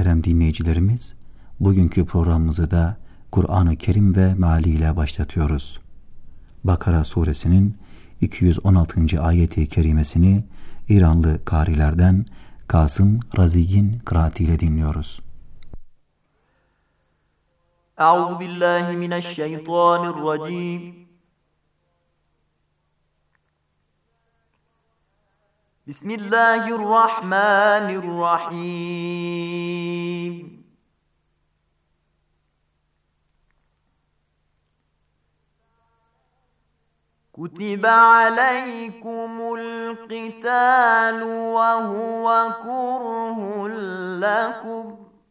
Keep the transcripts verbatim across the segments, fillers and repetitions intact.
Muhterem dinleyicilerimiz, bugünkü programımızı da Kur'an-ı Kerim ve mealiyle başlatıyoruz. Bakara suresinin iki yüz on altıncı ayeti kerimesini İranlı karilerden Kasım Razi'nin kıraatiyle dinliyoruz. Euzubillahimineşşeytanirracim. Bismillahirrahmanirrahim. Kutibe aleykumul qitalu ve huve kurhun lekum.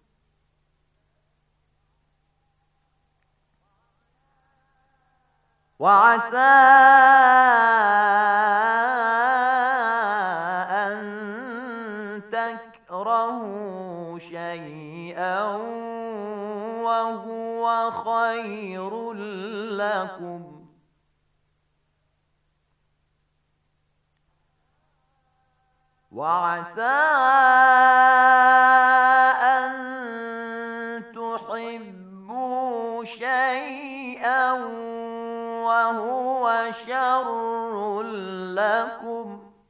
Ve asâ en tekrahû şey'en ve huve hayrun lekum. Ve asâ en tuhibbû şey'en ve huve şerrun lekum.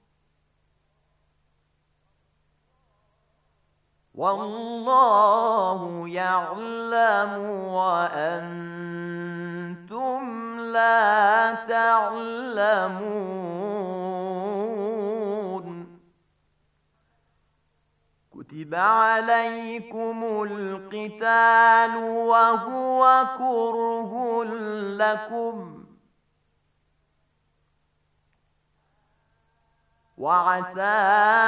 Vallahu ya'lemu ve entum la ta'lemun. Kutibe aleykumul qitalu ve huve kurhun lekum. وَعَسَىٰ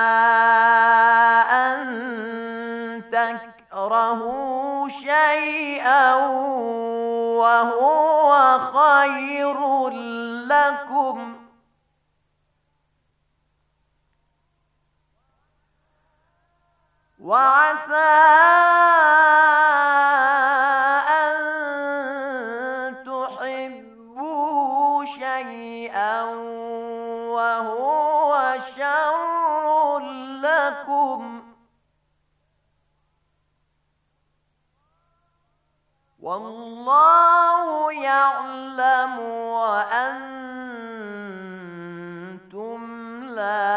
أَن تَكْرَهُوا شَيْئًا وَهُوَ خَيْرٌ لَكُمْ وَعَسَىٰ أَن تُحِبُّوا شَيْئًا وَهُوَ شَرٌّ لَكُمْ وَاللَّهُ يَعْلَمُ وَأَنْتُمْ لَا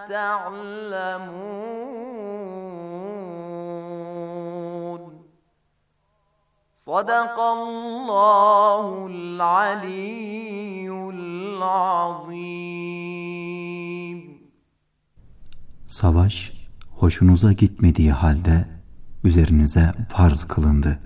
تَعْلَمُونَ. Sadakallahul aliyyul azim. Savaş, hoşunuza gitmediği halde üzerinize farz kılındı.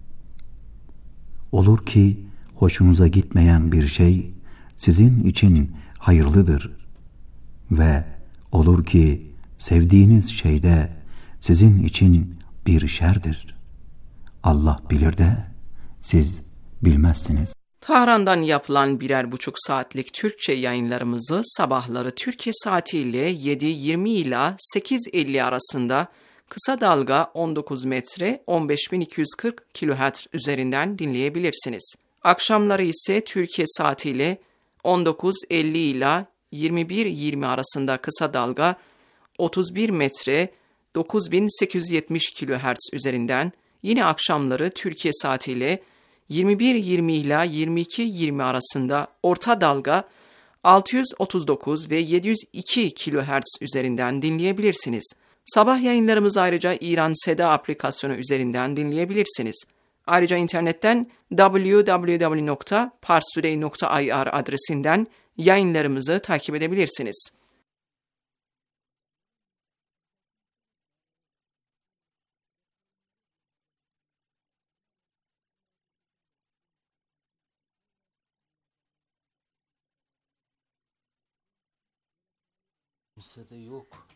Olur ki hoşunuza gitmeyen bir şey sizin için hayırlıdır ve olur ki sevdiğiniz şey de sizin için bir şerdir. Allah bilir de siz bilmezsiniz. Tahran'dan yapılan birer buçuk saatlik Türkçe yayınlarımızı sabahları Türkiye saatiyle yedi yirmi ila sekiz elli arasında kısa dalga on dokuz metre on beş bin iki yüz kırk kilohertz üzerinden dinleyebilirsiniz. Akşamları ise Türkiye saatiyle on dokuz elli ila yirmi bir yirmi arasında kısa dalga otuz bir metre dokuz bin sekiz yüz yetmiş kilohertz üzerinden, yine akşamları Türkiye saatiyle yirmi bir yirmi ila yirmi iki yirmi arasında orta dalga altı yüz otuz dokuz ve yedi yüz iki kilohertz üzerinden dinleyebilirsiniz. Sabah yayınlarımızı ayrıca İran Seda aplikasyonu üzerinden dinleyebilirsiniz. Ayrıca internetten double-u double-u double-u nokta parstoday nokta i r adresinden yayınlarımızı takip edebilirsiniz. Kimse de yok.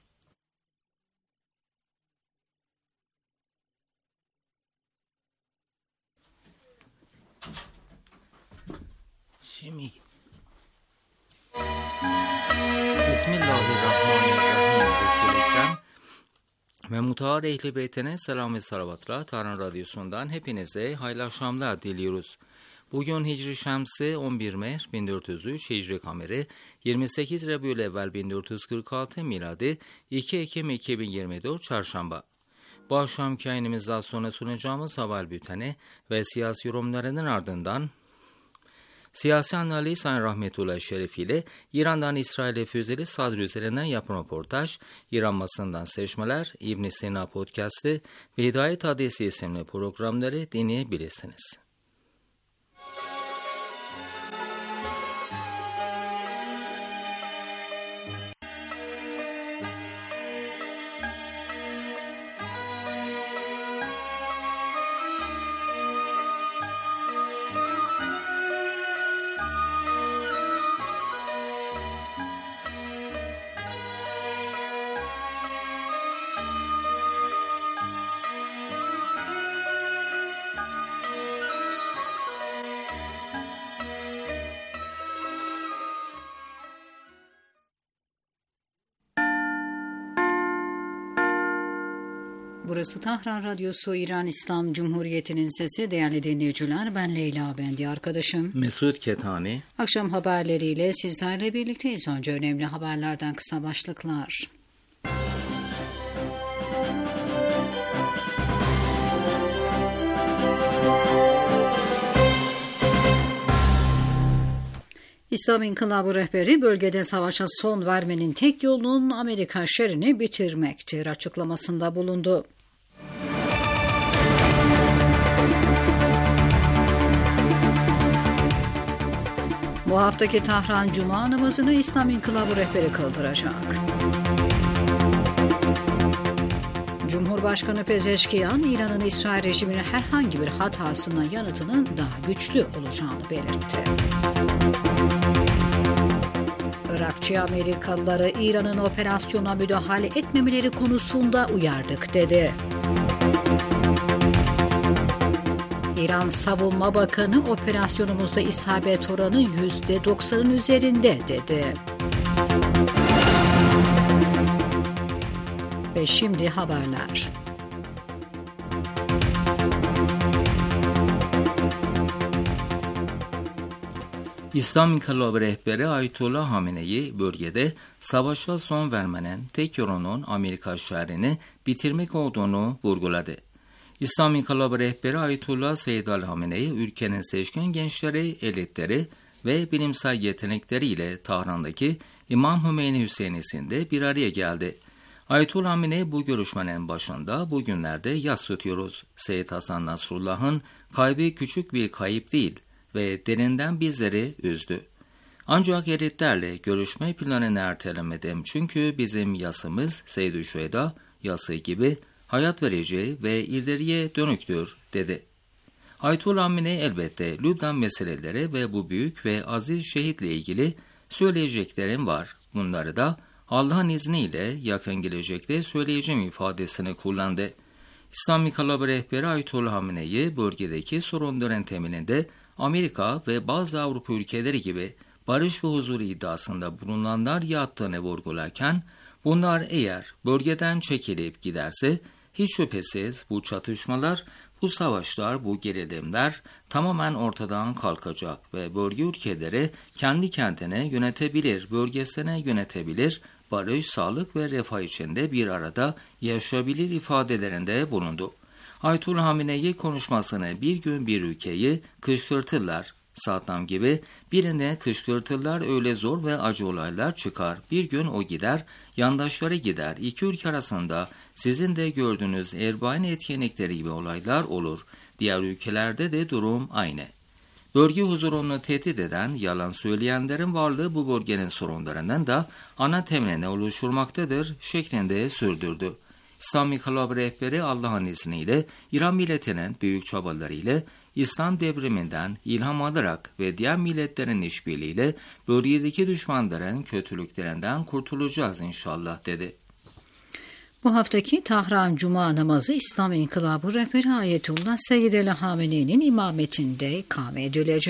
Şimdi Bismillahirrahmanirrahim. Resul-i Ekrem ve mutaat Ehl-i Beyt'ine selam ve salavatla Tahran Radyosu'ndan hepinize hayırlı akşamlar diliyoruz. Bugün Hicri Şemsi on bir Mehr bin dört yüz üç, Hicri Kameri yirmi sekiz Rabiülevvel bin dört yüz kırk altı, miladi iki Ekim iki bin yirmi dört Çarşamba. Bu akşamki yayınımızdan sonra sunacağımız haber bülteni ve siyasi yorumlarının ardından siyasi analiz Sayın Rahmetullah Şerif ile İran'dan İsrail'e füzeli sadr üzerinden yapılan röportaj, İran basından seçmeler, İbn Sina podcast'ı ve Hidayet Adresi isimli programları dinleyebilirsiniz. Burası Tahran Radyosu, İran İslam Cumhuriyeti'nin sesi. Değerli dinleyiciler, ben Leyla Bendi, arkadaşım Mesut Ketani. Akşam haberleriyle sizlerle birlikteyiz. Önce önemli haberlerden kısa başlıklar. İslam İnkılabı rehberi bölgede savaşa son vermenin tek yolunun Amerika şerrini bitirmektir açıklamasında bulundu. Bu haftaki Tahran Cuma namazını İslam İnkılabı rehberi kıldıracak. Cumhurbaşkanı Pezeşkiyan, İran'ın İsrail rejimine herhangi bir hatasına yanıtının daha güçlü olacağını belirtti. Irakçı Amerikalıları İran'ın operasyona müdahale etmemeleri konusunda uyardık dedi. İran Savunma Bakanı, operasyonumuzda isabet oranı yüzde doksanın üzerinde dedi. Ve şimdi haberler. İslam İnkılabı rehberi Ayetullah Hamenei bölgede savaşa son vermenin tek yolunun Amerika şerrini bitirmek olduğunu vurguladı. İslam İnkılabı rehberi Ayetullah Seyyid Ali Hamenei, ülkenin seçkin gençleri, elitleri ve bilimsel yetenekleriyle Tahran'daki İmam Hümeyni Hüseyinisi'nde bir araya geldi. Ayetullah Hamenei bu görüşmenin başında bugünlerde yas tutuyoruz. Seyyid Hasan Nasrullah'ın kaybı küçük bir kayıp değil ve derinden bizleri üzdü. Ancak elitlerle görüşme planını ertelemedim çünkü bizim yasımız Seyyid-i Şüheda yası gibi hayat verici ve ileriye dönüktür, dedi. Ayetullah Hamenei elbette Lübnan meseleleri ve bu büyük ve aziz şehitle ilgili söyleyeceklerim var. Bunları da Allah'ın izniyle yakın gelecekte söyleyeceğim ifadesini kullandı. İslam İnkılabı rehberi Ayetullah Hamenei, bölgedeki sorunların temelinde Amerika ve bazı Avrupa ülkeleri gibi barış ve huzur iddiasında bulunanlar yattığını vurgularken, bunlar eğer bölgeden çekilip giderse, hiç şüphesiz bu çatışmalar, bu savaşlar, bu gerilimler tamamen ortadan kalkacak ve bölge ülkeleri kendi kendine yönetebilir, bölgesine yönetebilir, barış, sağlık ve refah içinde bir arada yaşayabilir ifadelerinde bulundu. Ayetullah Hamenei konuşmasını bir gün bir ülkeyi kışkırtırlar, Saddam gibi birine kışkırtırlar, öyle zor ve acı olaylar çıkar. Bir gün o gider, yandaşları gider. İki ülke arasında sizin de gördüğünüz Erbain etkinlikleri gibi olaylar olur. Diğer ülkelerde de durum aynı. Bölge huzurunu tehdit eden, yalan söyleyenlerin varlığı bu bölgenin sorunlarının da ana temeline oluşturmaktadır şeklinde sürdürdü. İslam İnkılabı rehberi Allah'ın izniyle İran milletinin büyük çabalarıyla İslam devriminden ilham alarak ve diğer milletlerin işbirliğiyle bölgedeki düşmanların kötülüklerinden kurtulacağız inşallah, dedi. Bu haftaki Tahran Cuma namazı İslam İnkılabı rehberi Ayetullah Seyyid Ali Hamenei'nin imametinde ikame edilecek.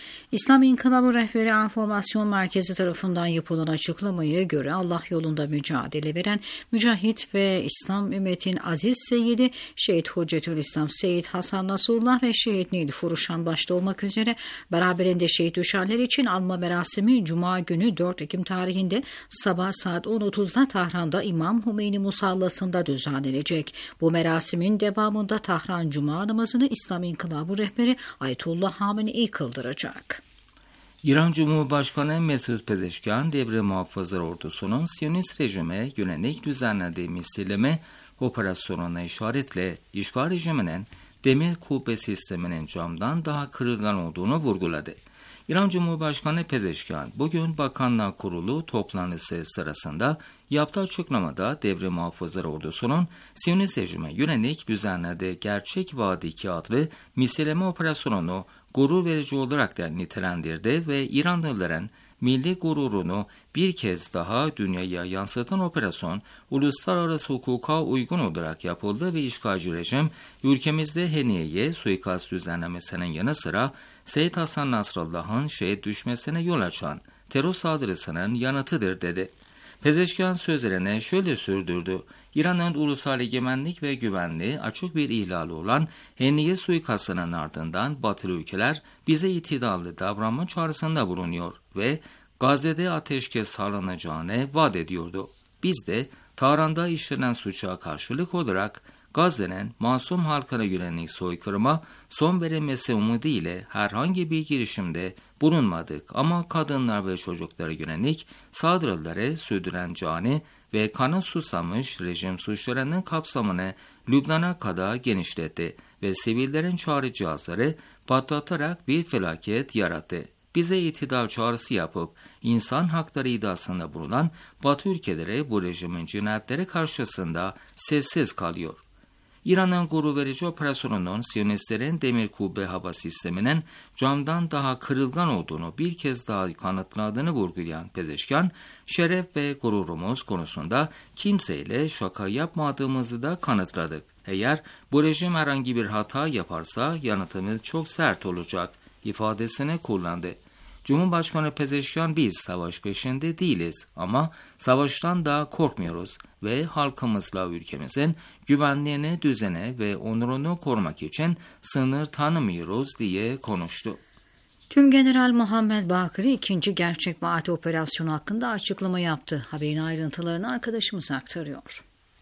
İslam İnkılabı Rehberi Enformasyon Merkezi tarafından yapılan açıklamaya göre Allah yolunda mücadele veren mücahit ve İslam ümmetin aziz seyyidi Şehit Hüccetülislam Seyyid Hasan Nasrullah ve Şehit Nil Furuşan başta olmak üzere beraberinde şehit düşenler için anma merasimi Cuma günü dört Ekim tarihinde sabah saat on otuzda Tahran'da İmam Hümeyni Musallası'nda düzenlenecek. Bu merasimin devamında Tahran Cuma namazını İslam İnkılabı Rehberi Ayetullah Hamenei kıldıracak. İran Cumhurbaşkanı Mesut Pezeşkian, devre muhafızlar ordusunun Siyonist rejime yönelik düzenlediği misilleme operasyonuna işaretle işgal rejiminin demir kubbe sisteminin camdan daha kırılgan olduğunu vurguladı. İran Cumhurbaşkanı Pezeşkian, bugün Bakanlar Kurulu toplantısı sırasında yaptığı açıklamada devre muhafızlar ordusunun Siyonist rejime yönelik düzenlediği Gerçek Vaadi iki adlı misilleme operasyonunu gurur verici olarak da nitelendirdi ve İranlıların milli gururunu bir kez daha dünyaya yansıtan operasyon uluslararası hukuka uygun olarak yapıldı ve işgalci rejim ülkemizde Heniye'ye suikast düzenlemesinin yanı sıra Seyyid Hasan Nasrullah'ın şehit düşmesine yol açan terör saldırısının yanıtıdır dedi. Pezeşkian sözlerine şöyle sürdürdü. İran'ın ulusal egemenlik ve güvenliği açık bir ihlali olan Heniye suikastının ardından Batılı ülkeler bize itidallı davranma çağrısında bulunuyor ve Gazze'de ateşkes sağlanacağını vaat ediyordu. Biz de Tahran'da işlenen suça karşılık olarak Gazze'nin masum halkına yönelik soykırıma son verilmesi umudu ile herhangi bir girişimde bulunmadık ama kadınlar ve çocuklara yönelik saldırıları sürdüren cani ve kana susamış rejim suçlarının kapsamını Lübnan'a kadar genişletti ve sivillerin çağrı cihazları patlatarak bir felaket yarattı. Bize itidal çağrısı yapıp insan hakları iddiasında bulunan Batı ülkeleri bu rejimin cinayetleri karşısında sessiz kalıyor. İran'ın gurur verici operasyonunun Siyonistlerin demir kubbe hava sisteminin camdan daha kırılgan olduğunu bir kez daha kanıtladığını vurgulayan Pezeşkian, şeref ve gururumuz konusunda kimseyle şaka yapmadığımızı da kanıtladık. Eğer bu rejim herhangi bir hata yaparsa yanıtımız çok sert olacak ifadesini kullandı. Cumhurbaşkanı Pezeşkian, biz savaş peşinde değiliz ama savaştan da korkmuyoruz ve halkımızla ülkemizin güvenliğini, düzeni ve onurunu korumak için sınır tanımıyoruz diye konuştu. Tümgeneral Muhammed Bakri ikinci Gerçek Vaadi operasyonu hakkında açıklama yaptı. Haberin ayrıntılarını arkadaşımız aktarıyor.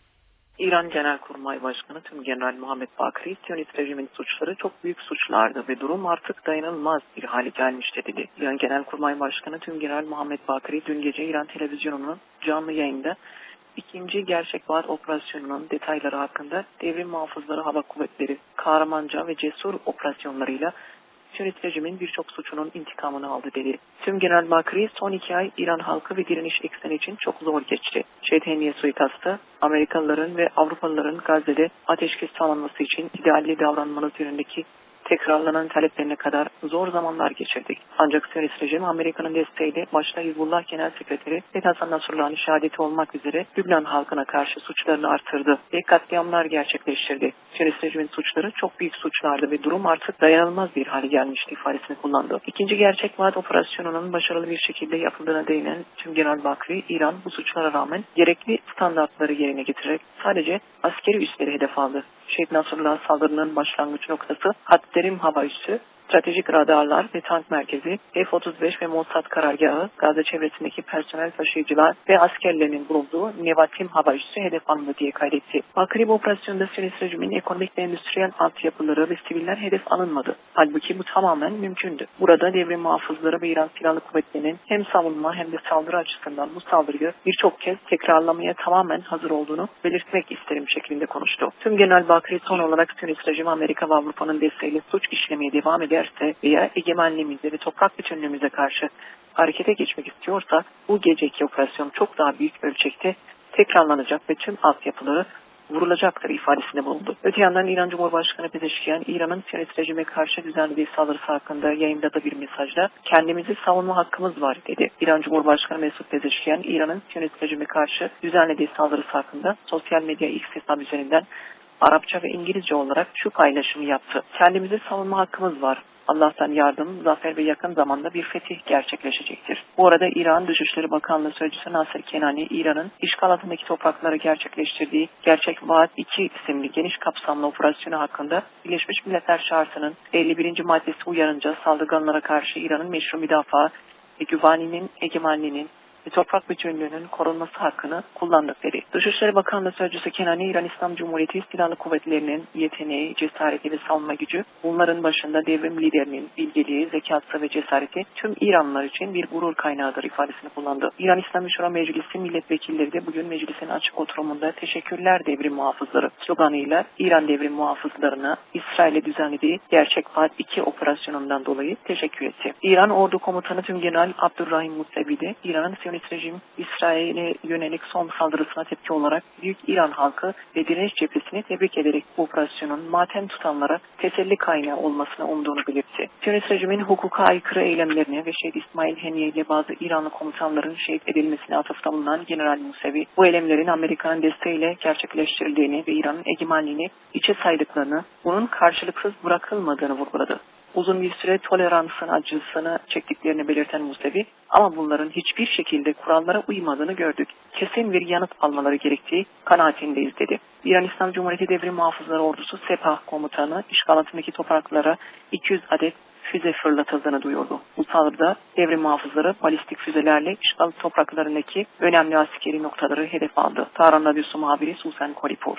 İran Genelkurmay Başkanı Tümgeneral Muhammed Bakri, Siyonist rejimin suçları çok büyük suçlardı ve durum artık dayanılmaz bir hale gelmişti dedi. İran Genelkurmay Başkanı Tümgeneral Muhammed Bakri dün gece İran televizyonunun canlı yayında ikinci Gerçek Vaat operasyonunun detayları hakkında devrim muhafızları hava kuvvetleri kahramanca ve cesur operasyonlarıyla Siyonist rejimin birçok suçunun intikamını aldı dedi. Tümgeneral Bakri, son iki ay İran halkı ve direniş ekseni için çok zor geçti. Şehit Heniye suikastı, Amerikalıların ve Avrupalıların Gazze'de ateşkes sağlanması için idealli davranmanız yönündeki tekrarlanan taleplerine kadar zor zamanlar geçirdik. Ancak Siyonist rejim Amerika'nın desteğiyle başta Hizbullah Genel Sekreteri Seyyid Hasan Nasrullah'ın şehadeti olmak üzere Lübnan halkına karşı suçlarını artırdı ve katliamlar gerçekleştirdi. Siyonist rejimin suçları çok büyük suçlardı ve durum artık dayanılmaz bir hale gelmişti ifadesini kullandı. İkinci Gerçek Vaat operasyonunun başarılı bir şekilde yapıldığına değinen Tümgeneral Bakri, İran bu suçlara rağmen gerekli standartları yerine getirerek sadece askeri üsleri hedef aldı. Şehit Nasrullah saldırının başlangıç noktası Hatterim hava üssü, stratejik radarlar ve tank merkezi, F otuz beş ve Mossad karargahı, Gazze çevresindeki personel taşıyıcılar ve askerlerinin bulunduğu Nevatim hava üssü hedef alındı diye kaydetti. Bakri, bu operasyonda Siyonist rejimin ekonomik ve endüstriyel altyapıları ve siviller hedef alınmadı. Halbuki bu tamamen mümkündü. Burada devrim muhafızları ve İran Silahlı Kuvvetleri'nin hem savunma hem de saldırı açısından bu saldırıyı birçok kez tekrarlamaya tamamen hazır olduğunu belirtmek isterim şeklinde konuştu. Tümgeneral Bakri son olarak Siyonist rejim Amerika ve Avrupa'nın desteğiyle suç işlemeye devam eder veya egemenliğimize ve toprak bütünlüğümüze karşı harekete geçmek istiyorsa bu geceki operasyon çok daha büyük ölçekte tekrarlanacak ve tüm altyapıları vurulacaktır ifadesinde bulundu. Öte yandan İran Cumhurbaşkanı Pezeşkian, İran'ın Siyonist rejime karşı düzenlediği saldırısı hakkında yayınladığı bir mesajda kendimizi savunma hakkımız var dedi. İran Cumhurbaşkanı Mesut Pezeşkian, İran'ın Siyonist rejime karşı düzenlediği saldırısı hakkında sosyal medya X hesabı üzerinden Arapça ve İngilizce olarak şu paylaşımı yaptı. Kendimizi savunma hakkımız var. Allah'tan yardım, zafer ve yakın zamanda bir fetih gerçekleşecektir. Bu arada İran Dışişleri Bakanlığı Sözcüsü Nasır Kenani, İran'ın işgal altındaki toprakları gerçekleştirdiği Gerçek Vaat iki isimli geniş kapsamlı operasyonu hakkında Birleşmiş Milletler Şartı'nın elli birinci maddesi uyarınca saldırganlara karşı İran'ın meşru müdafaa ve güvenliğinin, egemenliğinin ve toprak bütünlüğünün korunması hakkını kullandık dedi. Dışişleri Bakanlığı Sözcüsü Kenani, İran İslam Cumhuriyeti Silahlı Kuvvetleri'nin yeteneği, cesareti ve savunma gücü, bunların başında devrim liderinin bilgeliği, zekası ve cesareti tüm İranlılar için bir gurur kaynağıdır ifadesini kullandı. İran İslami Şura Meclisi milletvekilleri de bugün meclisin açık oturumunda teşekkürler devrim muhafızları sloganıyla İran devrim muhafızlarına İsrail'e düzenlediği Gerçek Vaat iki operasyonundan dolayı teşekkür etti. İran Ordu Komutanı Tümgeneral Abdurrahim Musavi de İran'ın Siyonist rejim İsrail'e yönelik son saldırısına tepki olarak Büyük İran halkı ve direniş cephesini tebrik ederek bu operasyonun matem tutanlara teselli kaynağı olmasını umduğunu belirtti. Siyonist rejimin hukuka aykırı eylemlerine ve Şehit İsmail Haniye ile bazı İranlı komutanların şehit edilmesine atıfta bulunan General Musavi, bu eylemlerin Amerika'nın desteğiyle gerçekleştirildiğini ve İran'ın egemenliğini içe saydıklarını, bunun karşılıksız bırakılmadığını vurguladı. Uzun bir süre toleransın acısını çektiklerini belirten Musavi, ama bunların hiçbir şekilde kurallara uymadığını gördük. Kesin bir yanıt almaları gerektiği kanaatindeyiz dedi. İran İslam Cumhuriyeti Devrim Muhafızları Ordusu Sepah Komutanı, işgal altındaki topraklara iki yüz adet füze fırlatıldığını duyurdu. Bu saldırıda devrim muhafızları balistik füzelerle işgal topraklarındaki önemli askeri noktaları hedef aldı. Tahran Radyosu muhabiri Susan Kolipur.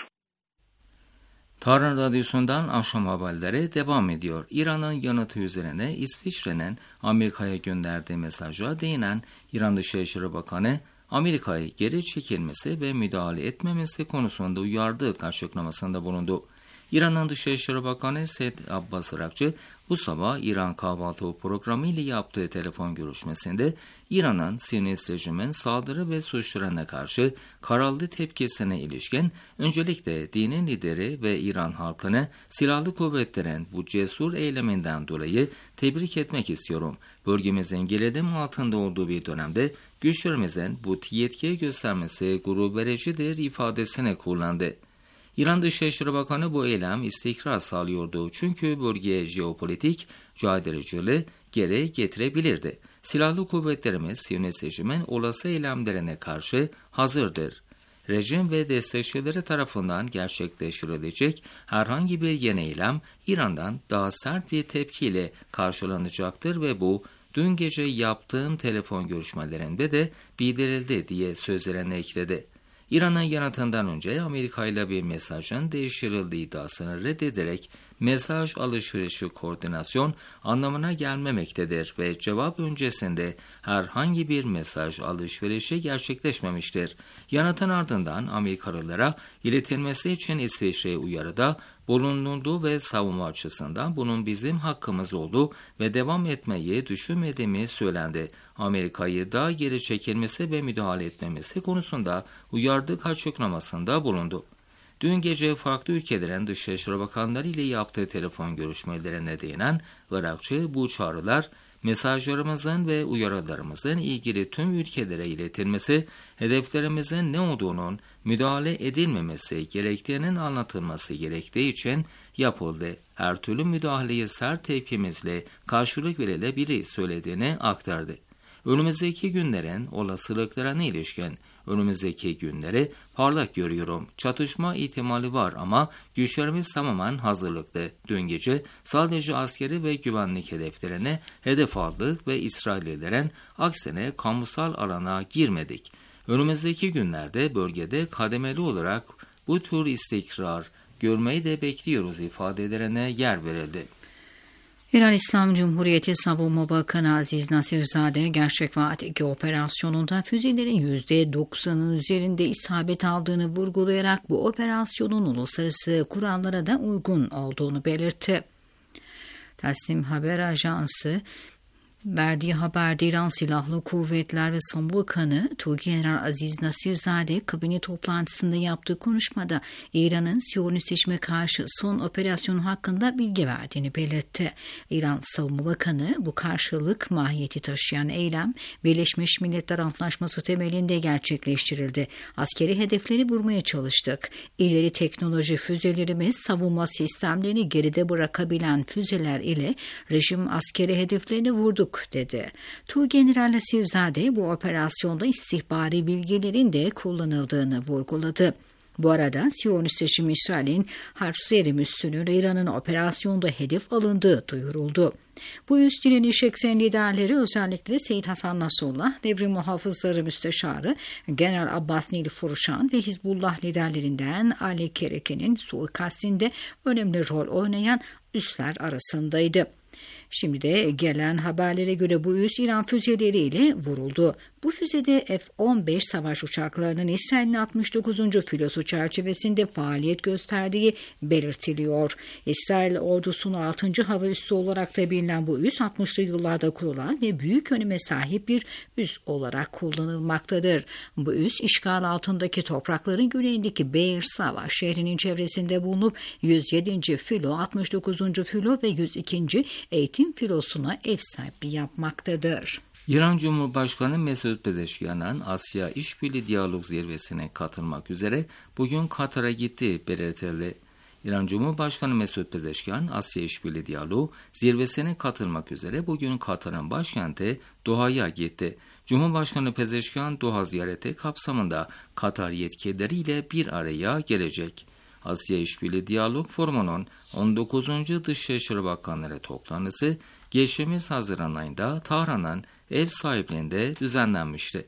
Tahran Radyosu'ndan akşam haberleri devam ediyor. İran'ın yanıtı üzerine İsviçre'nin Amerika'ya gönderdiği mesaja değinen İran Dışişleri Bakanı, Amerika'yı geri çekilmesi ve müdahale etmemesi konusunda uyardığı açıklamasında bulundu. İran'ın Dışişleri Bakanı Said Abbas Irakçı bu sabah İran kahvaltı programı ile yaptığı telefon görüşmesinde İran'ın Siyonist rejimin saldırı ve suçlarına karşı kararlı tepkisine ilişkin öncelikle dinin lideri ve İran halkını silahlı kuvvetlerin bu cesur eyleminden dolayı tebrik etmek istiyorum. Bölgemizin gerilim altında olduğu bir dönemde güçlerimizin bu yetkiyi göstermesi gurur vericidir ifadesini kullandı. İran Dışişleri Bakanı bu eylem istikrar sağlıyordu çünkü bölgeye jeopolitik caydırıcılığı geri getirebilirdi. Silahlı kuvvetlerimiz Siyonist rejimin olası eylemlerine karşı hazırdır. Rejim ve destekçileri tarafından gerçekleştirilecek herhangi bir yeni eylem İran'dan daha sert bir tepkiyle karşılanacaktır ve bu dün gece yaptığım telefon görüşmelerinde de bildirildi diye sözlerine ekledi. İran'ın yanıtından önce Amerika ile bir mesajın değiştirildiği iddiasını reddederek mesaj alışverişi koordinasyon anlamına gelmemektedir ve cevap öncesinde herhangi bir mesaj alışverişi gerçekleşmemiştir. Yanıtın ardından Amerikalılara iletilmesi için İsviçre'ye uyarıda bulunuldu ve savunma açısından bunun bizim hakkımız oldu ve devam etmeyi düşünmediğimi söylendi. Amerika'yı da geri çekilmesi ve müdahale etmemesi konusunda uyardık açıklamasında bulundu. Dün gece farklı ülkelerin Dışişleri Bakanları ile yaptığı telefon görüşmelerine değinen Irakçı bu çağrılar mesajlarımızın ve uyarılarımızın ilgili tüm ülkelere iletilmesi, hedeflerimizin ne olduğunun müdahale edilmemesi gerektiğinin anlatılması gerektiği için yapıldı. Her türlü müdahaleye sert tepkimizle karşılık verilebilir söylediğini aktardı. Önümüzdeki günlerin olasılıklarına ilişkin önümüzdeki günleri parlak görüyorum. Çatışma ihtimali var ama güçlerimiz tamamen hazırlıklı. Dün gece sadece askeri ve güvenlik hedeflerine hedef aldık ve İsraillilerin aksine kamusal alana girmedik. Önümüzdeki günlerde bölgede kademeli olarak bu tür istikrar görmeyi de bekliyoruz ifadelerine yer verildi. İran İslam Cumhuriyeti Savunma Bakanı Aziz Nasirzade, Gerçek Vaat iki operasyonunda füzelerin yüzde doksanının üzerinde isabet aldığını vurgulayarak bu operasyonun uluslararası kurallara da uygun olduğunu belirtti. Tasnim Haber Ajansı, Verdiği haberde İran Silahlı Kuvvetler ve Savunma Bakanı Tuğgeneral Aziz Nasirzade kabine toplantısında yaptığı konuşmada İran'ın Siyonist rejime karşı son operasyon hakkında bilgi verdiğini belirtti. İran Savunma Bakanı bu karşılık mahiyeti taşıyan eylem Birleşmiş Milletler Antlaşması temelinde gerçekleştirildi. Askeri hedefleri vurmaya çalıştık. İleri teknoloji füzelerimiz savunma sistemlerini geride bırakabilen füzeler ile rejim askeri hedeflerini vurduk dedi. Tuğgeneral Nasirzade bu operasyonda istihbari bilgilerin de kullanıldığını vurguladı. Bu arada Siyonist rejim İsrail'in Harseri üssünün İran'ın operasyonda hedef alındığı duyuruldu. Bu üst direniş eksen liderleri özellikle Seyit Hasan Nasrallah, Devrim Muhafızları Müsteşarı General Abbas Nilfuruşan ve Hizbullah liderlerinden Ali Kereke'nin suikastinde önemli rol oynayan üsler arasındaydı. Şimdi de gelen haberlere göre bu üs İran füzeleriyle vuruldu. Bu füzede F on beş savaş uçaklarının İsrail'in altmış dokuzuncu filosu çerçevesinde faaliyet gösterdiği belirtiliyor. İsrail ordusunun altıncı hava üssü olarak da bilinen bu üs altmışlı yıllarda kurulan ve büyük öneme sahip bir üs olarak kullanılmaktadır. Bu üs işgal altındaki toprakların güneyindeki Be'er Sava şehrinin çevresinde bulunup yüz yedinci filo, altmış dokuzuncu filo ve yüz ikinci eğitim filosuna ev sahipliği yapmaktadır. İran Cumhurbaşkanı Mesut Pezeşkian'ın Asya İşbirliği Diyalog Zirvesi'ne katılmak üzere bugün Katar'a gitti belirtildi. İran Cumhurbaşkanı Mesut Pezeşkian, Asya İşbirliği Diyalog Zirvesi'ne katılmak üzere bugün Katar'ın başkenti Doha'ya gitti. Cumhurbaşkanı Pezeşkian, Doha ziyareti kapsamında Katar yetkilileriyle bir araya gelecek. Asya İşbirliği Diyalog Forumu'nun on dokuzuncu Dışişleri Bakanları toplantısı geçtiğimiz Haziran ayında Tahran'ın ev sahipliğinde düzenlenmişti.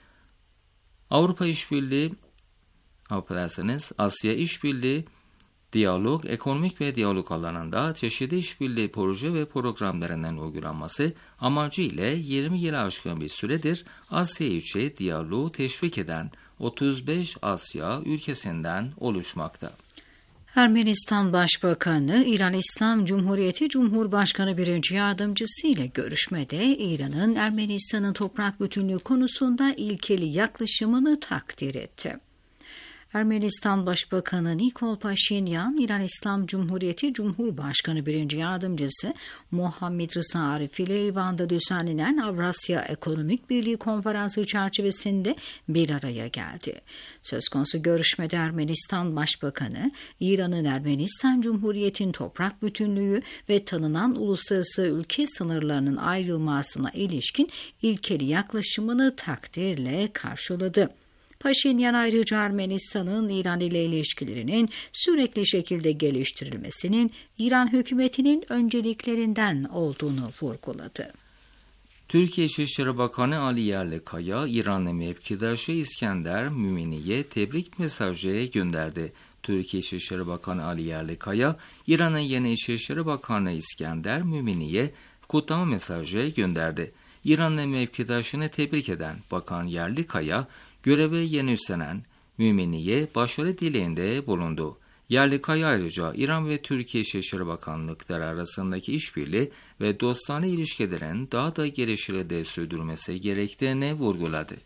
Avrupa İşbirliği, affedersiniz, Asya İşbirliği Diyalog, ekonomik ve diyalog alanında çeşitli işbirliği proje ve programlarının uygulanması amacıyla yirmi yılı aşkın bir süredir Asya içi diyaloğu teşvik eden otuz beş Asya ülkesinden oluşmakta. Ermenistan Başbakanı, İran İslam Cumhuriyeti Cumhurbaşkanı birinci Yardımcısı ile görüşmede İran'ın Ermenistan'ın toprak bütünlüğü konusunda ilkeli yaklaşımını takdir etti. Ermenistan Başbakanı Nikol Paşinyan, İran İslam Cumhuriyeti Cumhurbaşkanı birinci Yardımcısı Muhammed Rıza Arif ile Erivan'da düzenlenen Avrasya Ekonomik Birliği Konferansı çerçevesinde bir araya geldi. Söz konusu görüşmede Ermenistan Başbakanı, İran'ın Ermenistan Cumhuriyeti'nin toprak bütünlüğü ve tanınan uluslararası ülke sınırlarının ayrılmasına ilişkin ilkeli yaklaşımını takdirle karşıladı. Paşinyan ayrıca Ermenistan'ın İran ile ilişkilerinin sürekli şekilde geliştirilmesinin İran hükümetinin önceliklerinden olduğunu vurguladı. Türkiye İçişleri Bakanı Ali Yerlikaya, İranlı mevkidaşı İskender Mümini'ye tebrik mesajı gönderdi. Türkiye İçişleri Bakanı Ali Yerlikaya, İran'ın yeni İçişleri Bakanı İskender Mümini'ye kutlama mesajı gönderdi. İranlı mevkidaşını tebrik eden Bakan Yerlikaya, göreve yeni üstlenen Mümini'ye başarı dileğinde bulundu. Yerlikaya ayrıca İran ve Türkiye İçişleri Bakanlıkları arasındaki işbirliği ve dostane ilişkilerin daha da gelişiyle sürdürülmesi gerektiğini vurguladı.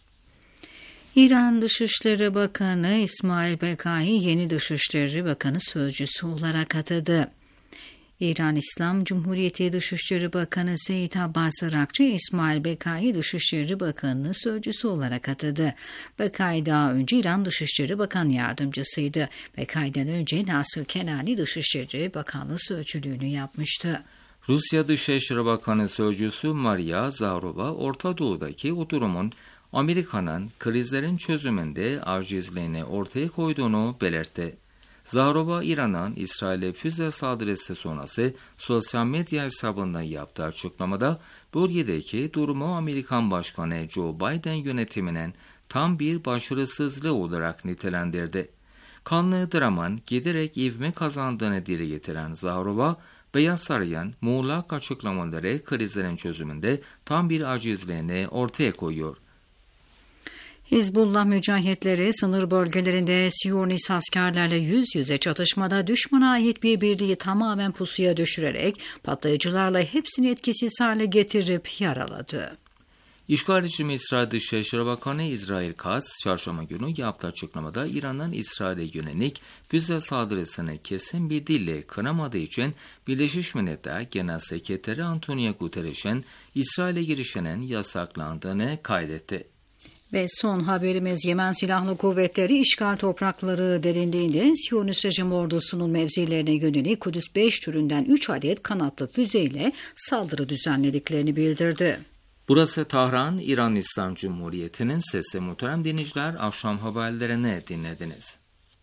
İran Dışişleri Bakanı İsmail Bekai yeni Dışişleri Bakanı sözcüsü olarak atadı. İran İslam Cumhuriyeti Dışişleri Bakanı Seyit Abbas Irakçı, İsmail Bekai Dışişleri Bakanı'nın sözcüsü olarak atadı. Bekai daha önce İran Dışişleri Bakan Yardımcısıydı. Bekai'den önce Nasır Kenani Dışişleri Bakanlığı sözcülüğünü yapmıştı. Rusya Dışişleri Bakanı Sözcüsü Maria Zaharova, Orta Doğu'daki o durumun Amerika'nın krizlerin çözümünde acizliğini ortaya koyduğunu belirtti. Zaharova, İran'ın İsrail'e füze saldırısı sonrası sosyal medya hesabından yaptığı açıklamada bölgedeki durumu Amerikan Başkanı Joe Biden yönetiminin tam bir başarısızlığı olarak nitelendirdi. Kanlı dramın giderek ivme kazandığını dile getiren Zaharova, Beyaz Saray'ın muğlak açıklamaları krizlerin çözümünde tam bir acizliğini ortaya koyuyor. Hizbullah mücahitleri sınır bölgelerinde Siyonist askerlerle yüz yüze çatışmada düşmana ait bir birliği tamamen pusuya düşürerek patlayıcılarla hepsini etkisiz hale getirip yaraladı. İşgal rejimi İsrail Dışişleri Bakanı İsrail Katz, çarşamba günü yaptığı açıklamada İran'dan İsrail'e yönelik füze saldırısını kesin bir dille kınamadığı için Birleşmiş Milletler Genel Sekreteri Antonio Guterres'in İsrail'e girişinin yasaklandığını kaydetti. Ve son haberimiz Yemen Silahlı Kuvvetleri işgal toprakları derinliğinde Siyonist rejim ordusunun mevzilerine yönelik Kudüs beş türünden üç adet kanatlı füzeyle saldırı düzenlediklerini bildirdi. Burası Tahran, İran İslam Cumhuriyeti'nin sesi. Muhterem dinleyiciler, akşam haberlerini dinlediniz.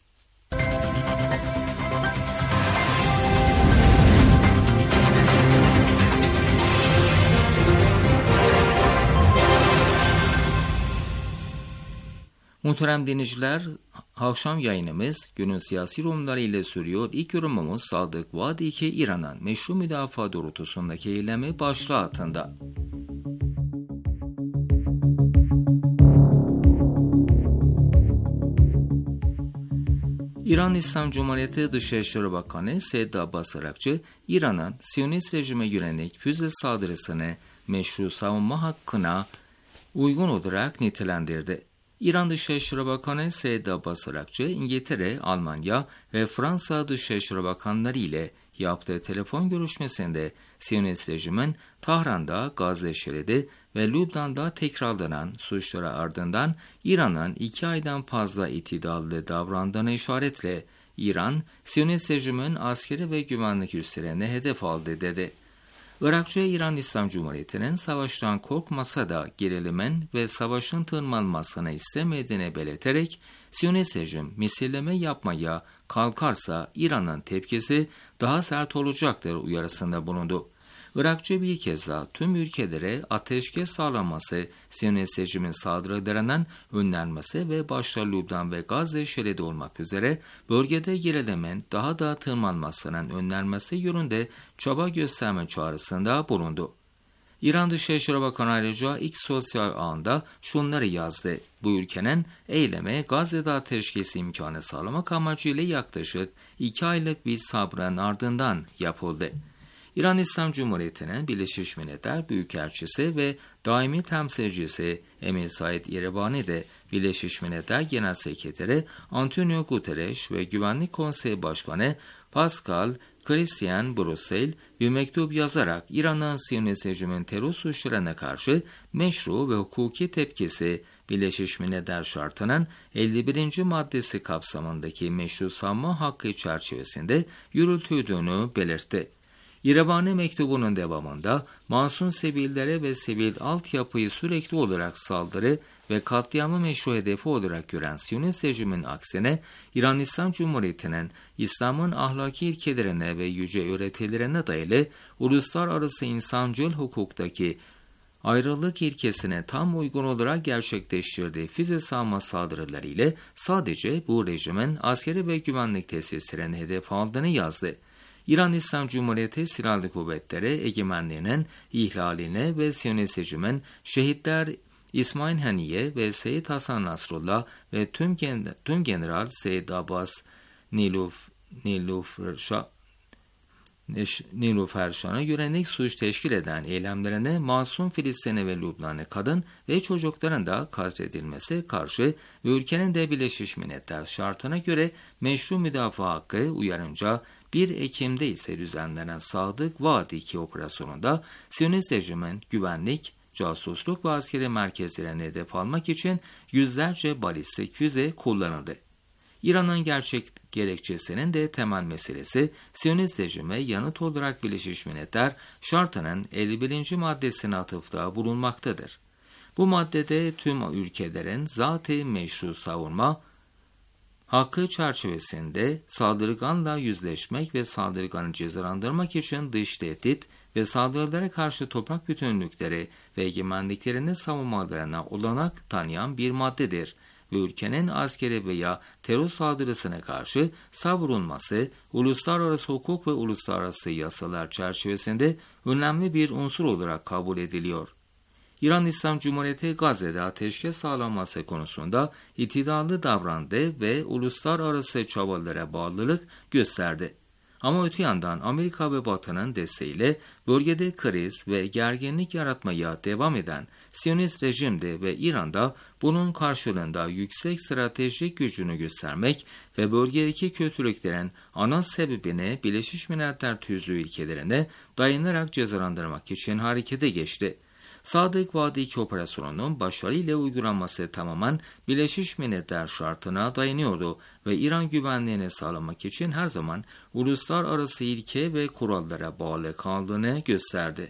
Muhterem dinleyiciler, akşam yayınımız günün siyasi yorumları ile sürüyor. İlk yorumumuz Sadık Vadi İran'ın meşru müdafaa doğrultusundaki eylemi başlığı altında. İran İslam Cumhuriyeti Dışişleri Bakanı Seyyid Abbas Arakçı, İran'ın Siyonist rejime yönelik füze saldırısını meşru savunma hakkına uygun olarak nitelendirdi. İran Dışişleri Bakanı Seyyid Abbas Arakçı, İngiltere, Almanya ve Fransa Dışişleri Bakanları ile yaptığı telefon görüşmesinde Siyonist rejimin Tahran'da, Gazze şeridi ve Lübnan'da tekrarlanan suçları ardından İran'ın iki aydan fazla itidallı davrandığına işaretle İran, Siyonist rejimin askeri ve güvenlik üslerini hedef aldı dedi. Irakçı İran İslam Cumhuriyeti'nin savaştan korkmasa da gerilimin ve savaşın tırmanmasını istemediğini belirterek Siyonist rejim misilleme yapmaya kalkarsa İran'ın tepkisi daha sert olacaktır uyarısında bulundu. Irakçı bir kez daha tüm ülkelere ateşkes sağlanması, Siyonist rejimin saldırılarından önlenmesi ve başta Lübnan ve Gazze şeridi olmak üzere bölgede gerilimin daha da tırmanmasının önlenmesi yönünde çaba gösterme çağrısında bulundu. İran Dışişleri Bakanı ayrıca ilk sosyal ağında şunları yazdı. Bu ülkenin eyleme Gazze'de ateşkes imkanı sağlamak amacıyla yaklaşık iki aylık bir sabrın ardından yapıldı. İran İslam Cumhuriyeti'nin Birleşmiş Milletler Büyükelçisi ve daimi temsilcisi Emir Said Yerebani de Birleşmiş Milletler Genel Sekreteri Antonio Guterres ve Güvenlik Konseyi Başkanı Pascal Christian Brussel bir mektup yazarak İran'ın Siyonist rejimin terör suçlarına karşı meşru ve hukuki tepkisi Birleşmiş Milletler Şartı'nın elli birinci maddesi kapsamındaki meşru savunma hakkı çerçevesinde yürütüldüğünü belirtti. Yerebani mektubunun devamında masum sivillere ve sivil altyapıyı sürekli olarak saldırı ve katliamı meşru hedefi olarak gören Siyonist rejimin aksine İran İslam Cumhuriyeti'nin İslam'ın ahlaki ilkelerine ve yüce öğretilerine dayalı uluslararası insancıl hukuktaki ayrılık ilkesine tam uygun olarak gerçekleştirdiği füze savunma saldırıları ile sadece bu rejimin askeri ve güvenlik tesislerine hedef aldığını yazdı. İran İslam Cumhuriyeti Silahlı Kuvvetleri egemenliğinin ihlaline ve Siyonist rejimin şehitler İsmail Haniye ve Seyyid Hasan Nasrullah ve tüm, gen tüm General Seyyid Abbas Niluf, Nilufşa, Nilüferşan'a yönelik suç teşkil eden eylemlerine masum Filistinli ve Lübnanlı kadın ve çocukların da katledilmesi karşı ve ülkenin de Birleşmiş Milletler Şartı'na göre meşru müdafaa hakkı uyarınca bir Ekim'de ise düzenlenen Sadık Vadi iki operasyonunda Siyonist rejimin güvenlik, casusluk ve askeri merkezlerine hedef almak için yüzlerce balistik füze kullanıldı. İran'ın gerçek gerekçesinin de temel meselesi Siyonist rejime yanıt olarak Birleşmiş Milletler Şartı'nın elli birinci maddesine atıfta bulunmaktadır. Bu maddede tüm ülkelerin zat-ı meşru savunma hakkı çerçevesinde saldırganla yüzleşmek ve saldırganı cezalandırmak için dış tehdit ve saldırılara karşı toprak bütünlükleri ve egemenliklerini savunmalarına olanak tanıyan bir maddedir ve ülkenin askeri veya terör saldırısına karşı savrulması, uluslararası hukuk ve uluslararası yasalar çerçevesinde önemli bir unsur olarak kabul ediliyor. İran İslam Cumhuriyeti Gazze'de ateşkes sağlanması konusunda itidarlı davrandı ve uluslararası çabalara bağlılık gösterdi. Ama öte yandan Amerika ve Batı'nın desteğiyle bölgede kriz ve gerginlik yaratmaya devam eden Siyonist rejimde ve İran'da bunun karşılığında yüksek stratejik gücünü göstermek ve bölgedeki kötülüklerin ana sebebini Birleşmiş Milletler tüzüğü ilkelerine dayanarak cezalandırmak için harekete geçti. Sadık Vadi iki operasyonunun başarıyla uygulanması tamamen Birleşmiş Milletler şartına dayanıyordu ve İran güvenliğini sağlamak için her zaman uluslararası ilke ve kurallara bağlı kaldığını gösterdi.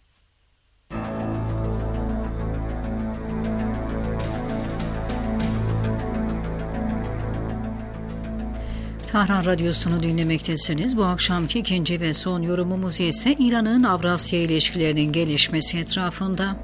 Tahran Radyosu'nu dinlemektesiniz. Bu akşamki ikinci ve son yorumumuz ise İran'ın Avrasya ilişkilerinin gelişmesi etrafında.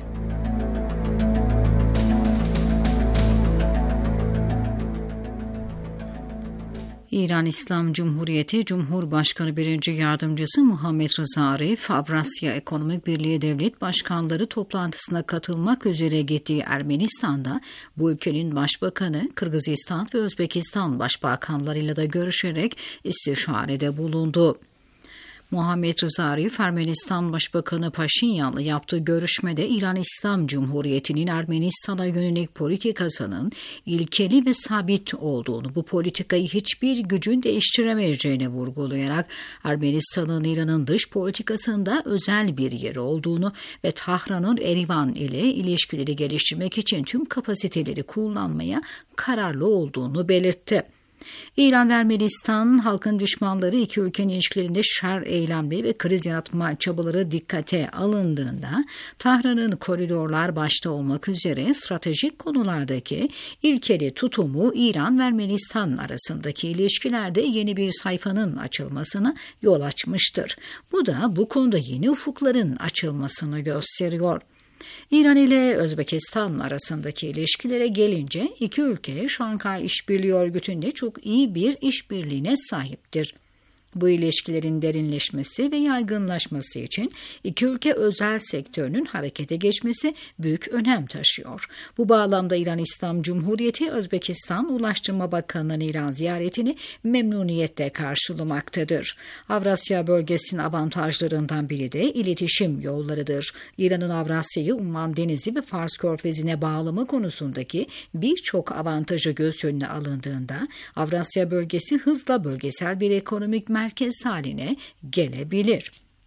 İran İslam Cumhuriyeti Cumhurbaşkanı birinci Yardımcısı Muhammed Rıza Arif, Avrasya Ekonomik Birliği Devlet Başkanları toplantısına katılmak üzere gittiği Ermenistan'da bu ülkenin Başbakanı, Kırgızistan ve Özbekistan Başbakanlarıyla da görüşerek istişarede bulundu. Muhammed Rıza Arif, Ermenistan Başbakanı Paşinyan'la yaptığı görüşmede İran İslam Cumhuriyeti'nin Ermenistan'a yönelik politikasının ilkeli ve sabit olduğunu, bu politikayı hiçbir gücün değiştiremeyeceğini vurgulayarak Ermenistan'ın İran'ın dış politikasında özel bir yeri olduğunu ve Tahran'ın Erivan ile ilişkileri geliştirmek için tüm kapasiteleri kullanmaya kararlı olduğunu belirtti. İran ve Ermenistan halkın düşmanları iki ülkenin ilişkilerinde şer eylemleri ve kriz yaratma çabaları dikkate alındığında Tahran'ın koridorlar başta olmak üzere stratejik konulardaki ilkeli tutumu İran ve Ermenistan arasındaki ilişkilerde yeni bir sayfanın açılmasına yol açmıştır. Bu da bu konuda yeni ufukların açılmasını gösteriyor. İran ile Özbekistan arasındaki ilişkilere gelince iki ülke Şanghay İşbirliği Örgütü'nde çok iyi bir işbirliğine sahiptir. Bu ilişkilerin derinleşmesi ve yaygınlaşması için iki ülke özel sektörünün harekete geçmesi büyük önem taşıyor. Bu bağlamda İran İslam Cumhuriyeti, Özbekistan Ulaştırma Bakanı'nın İran ziyaretini memnuniyetle karşılamaktadır. Avrasya bölgesinin avantajlarından biri de iletişim yollarıdır. İran'ın Avrasya'yı Umman Denizi ve Fars Körfezi'ne bağlama konusundaki birçok avantajı göz önüne alındığında Avrasya bölgesi hızla bölgesel bir ekonomik merkez merkez haline gelebilir.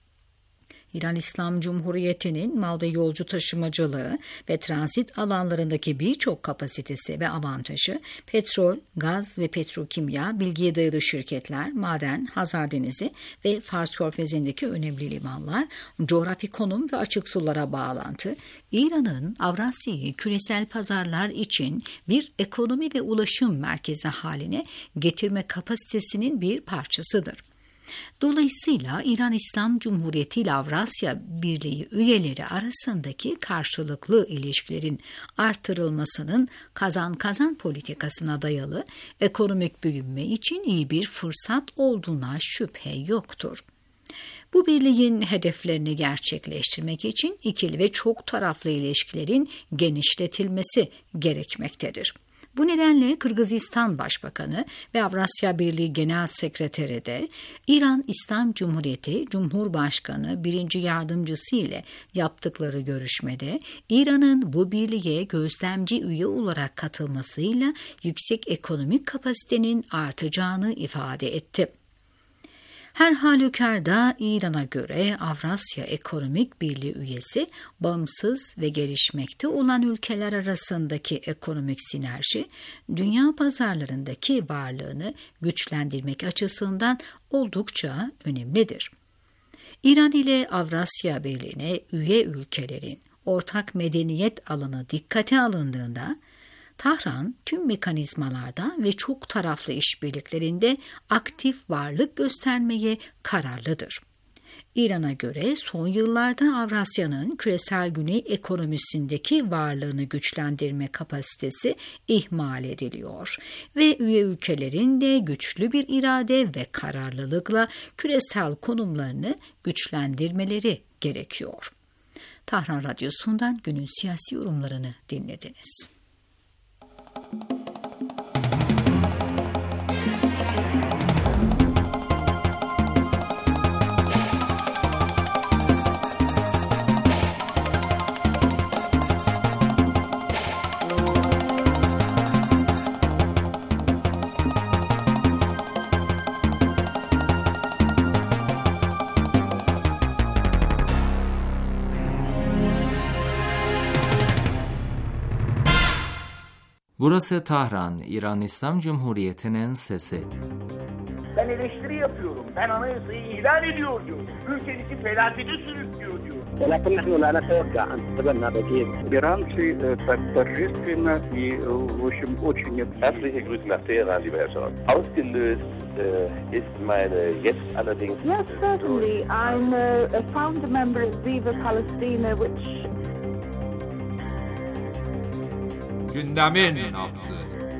İran İslam Cumhuriyeti'nin mal ve yolcu taşımacılığı ve transit alanlarındaki birçok kapasitesi ve avantajı, petrol, gaz ve petrokimya, bilgiye dayalı şirketler, maden, Hazar Denizi ve Fars Körfezi'ndeki önemli limanlar, coğrafi konum ve açık sulara bağlantı, İran'ın Avrasya'yı küresel pazarlar için bir ekonomi ve ulaşım merkezi haline getirme kapasitesinin bir parçasıdır. Dolayısıyla İran İslam Cumhuriyeti ile Avrasya Birliği üyeleri arasındaki karşılıklı ilişkilerin artırılmasının kazan-kazan politikasına dayalı ekonomik büyüme için iyi bir fırsat olduğuna şüphe yoktur. Bu birliğin hedeflerini gerçekleştirmek için ikili ve çok taraflı ilişkilerin genişletilmesi gerekmektedir. Bu nedenle Kırgızistan Başbakanı ve Avrasya Birliği Genel Sekreteri de İran İslam Cumhuriyeti Cumhurbaşkanı birinci Yardımcısı ile yaptıkları görüşmede İran'ın bu birliğe gözlemci üye olarak katılmasıyla yüksek ekonomik kapasitenin artacağını ifade etti. Her halükarda İran'a göre Avrasya Ekonomik Birliği üyesi, bağımsız ve gelişmekte olan ülkeler arasındaki ekonomik sinerji, dünya pazarlarındaki varlığını güçlendirmek açısından oldukça önemlidir. İran ile Avrasya Birliği'ne üye ülkelerin ortak medeniyet alanı dikkate alındığında, Tahran tüm mekanizmalarda ve çok taraflı işbirliklerinde aktif varlık göstermeye kararlıdır. İran'a göre son yıllarda Avrasya'nın küresel güney ekonomisindeki varlığını güçlendirme kapasitesi ihmal ediliyor ve üye ülkelerin de güçlü bir irade ve kararlılıkla küresel konumlarını güçlendirmeleri gerekiyor. Tahran Radyosu'ndan günün siyasi yorumlarını dinlediniz. Burası Tahran, İran İslam Cumhuriyeti'nin sesi. Ben eleştiri yapıyorum. Ben anayasayı ihlal ediyor diyor. Ülkenizi felakete sürüklüyor diyor. ولكن نحن لا نتوقع أن تتبنى بديل. Иранцы так торжественно и, в общем, очень... Herzliche Grüße nach Teheran, lieber Herr Scholz. Ausgelöst äh, ist meine jetzt allerdings... Yes, certainly. I'm a, a founder member of Viva Palestina, which... Gündemin nabzı.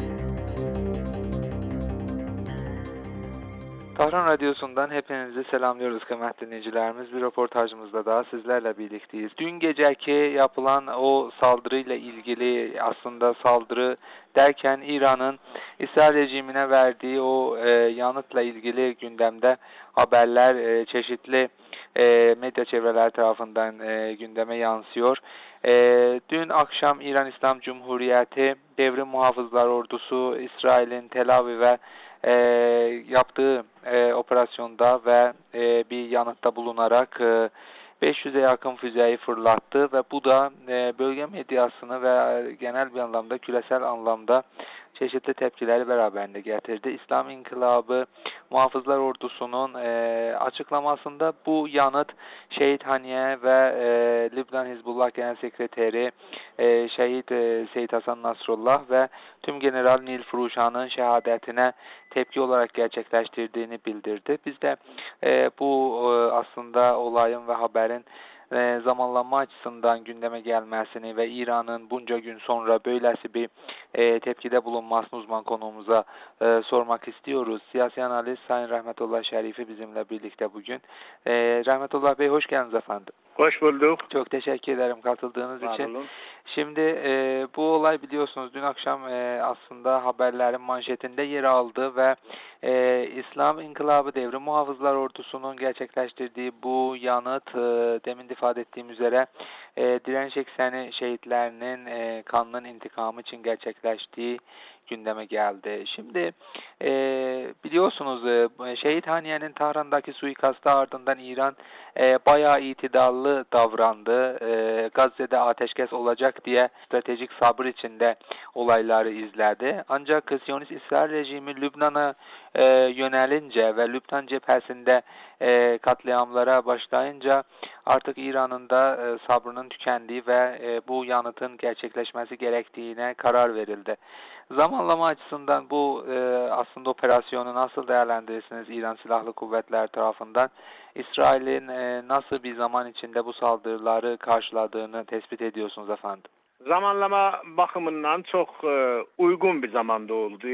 Tahran Radyosu'ndan hepinizi selamlıyoruz kıymetli dinleyicilerimiz. Bir röportajımızda daha sizlerle birlikteyiz. Dün geceki yapılan o saldırıyla ilgili aslında saldırı derken İran'ın İsrail rejimine verdiği o e, yanıtla ilgili gündemde haberler e, çeşitli e, medya çevreler tarafından e, gündeme yansıyor. E, dün akşam İran İslam Cumhuriyeti Devrim Muhafızlar Ordusu İsrail'in Tel Aviv'e e, yaptığı e, operasyonda ve e, bir yanıtta bulunarak e, beş yüze yakın füzeyi fırlattı ve bu da e, bölge medyasını ve genel bir anlamda küresel anlamda çeşitli tepkileri beraberinde getirdi. İslam İnkılabı Muhafızlar Ordusu'nun e, açıklamasında bu yanıt Şehit Haniye ve e, Lübnan Hizbullah Genel Sekreteri e, Şehit e, Seyit Hasan Nasrullah ve tüm General Nil Furuşan'ın şehadetine tepki olarak gerçekleştirdiğini bildirdi. Biz de e, bu e, aslında olayın ve haberin E, zamanlanma açısından gündeme gelmesini ve İran'ın bunca gün sonra böylesi bir e, tepkide bulunmasını uzman konuğumuza e, sormak istiyoruz. Siyasi analist Sayın Rahmetullah Şerifi bizimle birlikte bugün. E, Rahmetullah Bey hoş geldiniz efendim. Hoş bulduk. Çok teşekkür ederim katıldığınız Var için. olun. Şimdi e, bu olay biliyorsunuz dün akşam e, aslında haberlerin manşetinde yer aldı ve e, İslam İnkılabı Devrim Muhafızlar Ordusu'nun gerçekleştirdiği bu yanıt e, demin ifade ettiğim üzere e, direnç ekseni şehitlerinin e, kanının intikamı için gerçekleştiği gündeme geldi. Şimdi e, biliyorsunuz e, Şehit Haniye'nin Tahran'daki suikastı ardından İran e, bayağı itidallı davrandı. E, Gazze'de ateşkes olacak diye stratejik sabır içinde olayları izledi. Ancak Siyonist İsrail rejimi Lübnan'a e, yönelince ve Lübnan cephesinde e, katliamlara başlayınca artık İran'ın da e, sabrının tükendiği ve e, bu yanıtın gerçekleşmesi gerektiğine karar verildi. Zamanlama açısından bu e, aslında operasyonu nasıl değerlendirirsiniz İran Silahlı Kuvvetler tarafından? İsrail'in e, nasıl bir zaman içinde bu saldırıları karşıladığını tespit ediyorsunuz efendim? Zamanlama bakımından çok e, uygun bir zamanda oldu.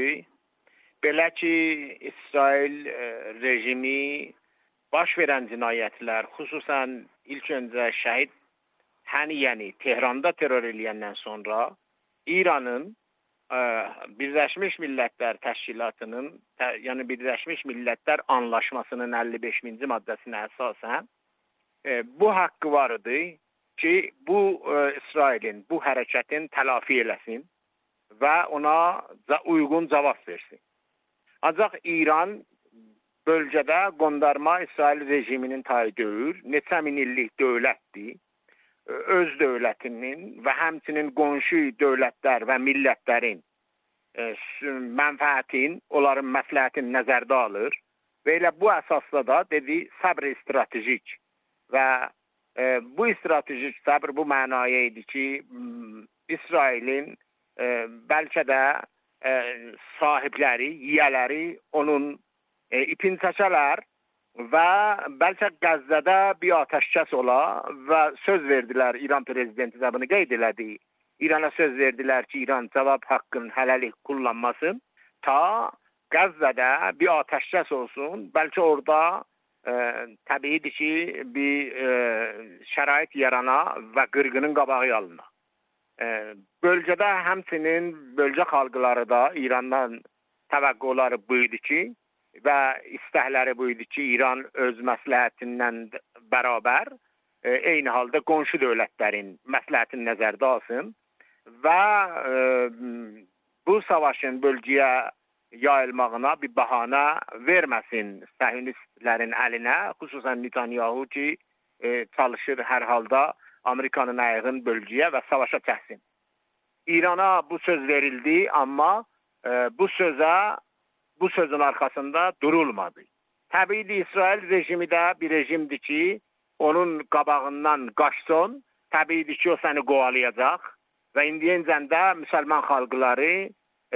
Belə ki İsrail e, rejimi baş verən cinayətlər, xüsusən ilk öncə Şəhid Haniyəni Tehran'da terör eləyəndən sonra İran'ın Birləşmiş Millətlər Təşkilatının, yəni Birləşmiş Millətlər Anlaşmasının əlli beşinci maddəsinə əsasən bu haqqı var idi ki, bu İsrailin bu hərəkətin telafi eləsin və ona uyğun cavab versin. Ancaq İran bölgədə qondarma İsrail rejiminin tayı deyil, neçə min illik dövlətdir. Öz dövlətinin və həmçinin qonşu dövlətlər və millətlərin e, mənfəətin, onların məsləhətini nəzərdə alır və elə bu əsasda da dedi səbr stratejik və e, bu stratejik səbr bu mənaya idi ki, İsrailin e, bəlkə də e, sahibləri, yiyələri onun e, ipin çəkələr və bəlkə Qəzzədə bir ateşkəs ola və söz verdilər, İran prezidenti də bunu qeyd elədi. İrana söz verdilər ki, İran cavab haqqını hələlik kullanmasın ta Qəzzədə bir ateşkəs olsun. Bəlkə orada e, təbiidir ki, bir e, şərait yarana və qırğının qabağı alına. E, bölgədə həmçinin bölgə xalqları da İrandan təvəqqüləri bu idi ki və istəkləri bu idi ki, İran öz məsləhətindən bərabər e, eyni halda qonşu dövlətlərin məsləhətini nəzərdə alsın və e, bu savaşın bölgəyə yayılmağına bir bəhanə verməsin səhyonistlərin əlinə, xüsusən Netanyahu ki, e, çalışır hər halda Amerikanın ayağını bölgəyə və savaşa çəksin. İrana bu söz verildi, amma e, bu sözə, bu sözün arxasında durulmadı. Təbii İsrail rejimi də bir rejimdir ki, onun qabağından qaçsın, təbii ki, o səni qovalayacaq və indiyencən də müsəlman xalqları e,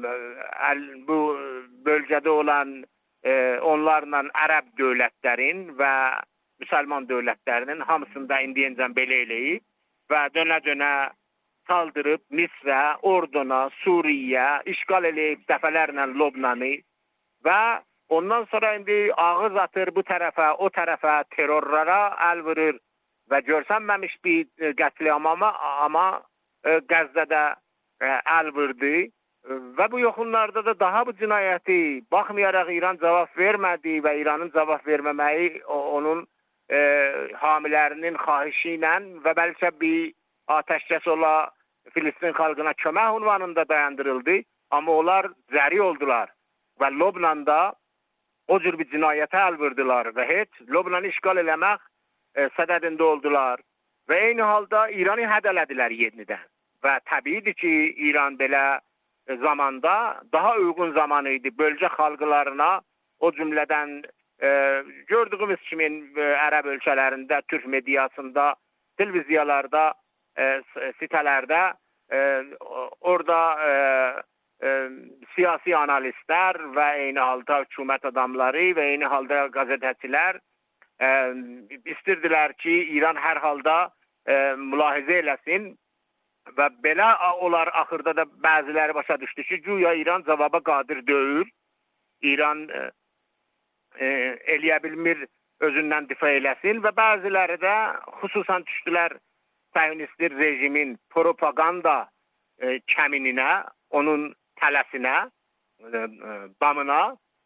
bu bölgədə olan e, onlarla ərəb dövlətlərin və müsəlman dövlətlərinin hamısında indiyencən belə eləyib və dönə-dönə saldırıb Misrə, Ordona, Suriyə, işğal eləyib dəfələrlə Lobnanı və ondan sonra indi ağız atır bu tərəfə, o tərəfə terrorlara əl vurur və görsənməmiş bir qətliam amma, amma e, Qəzzədə e, əl vurdu və bu yaxınlarda da daha bu cinayəti baxmayaraq İran cavab vermədi və İranın cavab verməməyi onun e, hamilərinin xahişi ilə və bəlkə bir atəşkəs ola Filistin xalqına kömək ünvanında dayandırıldı, amma onlar cəri oldular və Lobnanda o cür bir cinayətə əl vurdular və heç Lobnanı işğal eləmək e, sədədində oldular və eyni halda İranı hədələdilər yenidən və təbiidir ki, İran belə zamanda daha uyğun zaman idi bölgə xalqlarına, o cümlədən e, gördüyümüz kimi e, ərəb ölkələrində, türk mediasında, televiziyalarda, e, sitələrdə e, orada e, e, siyasi analistlər və eyni halda hökumət adamları və eyni halda gazetəçilər e, istirdilər ki, İran hər halda e, mülahizə eləsin və belə olar axırda da bəziləri başa düşdü ki, güya İran cavaba qadir deyil. İran e, e, eləyə bilmir özündən difa eləsin və bəziləri də xüsusən düşdülər səhyonist rejimin propaganda e, kəmininə, onun tələsinə, e, damına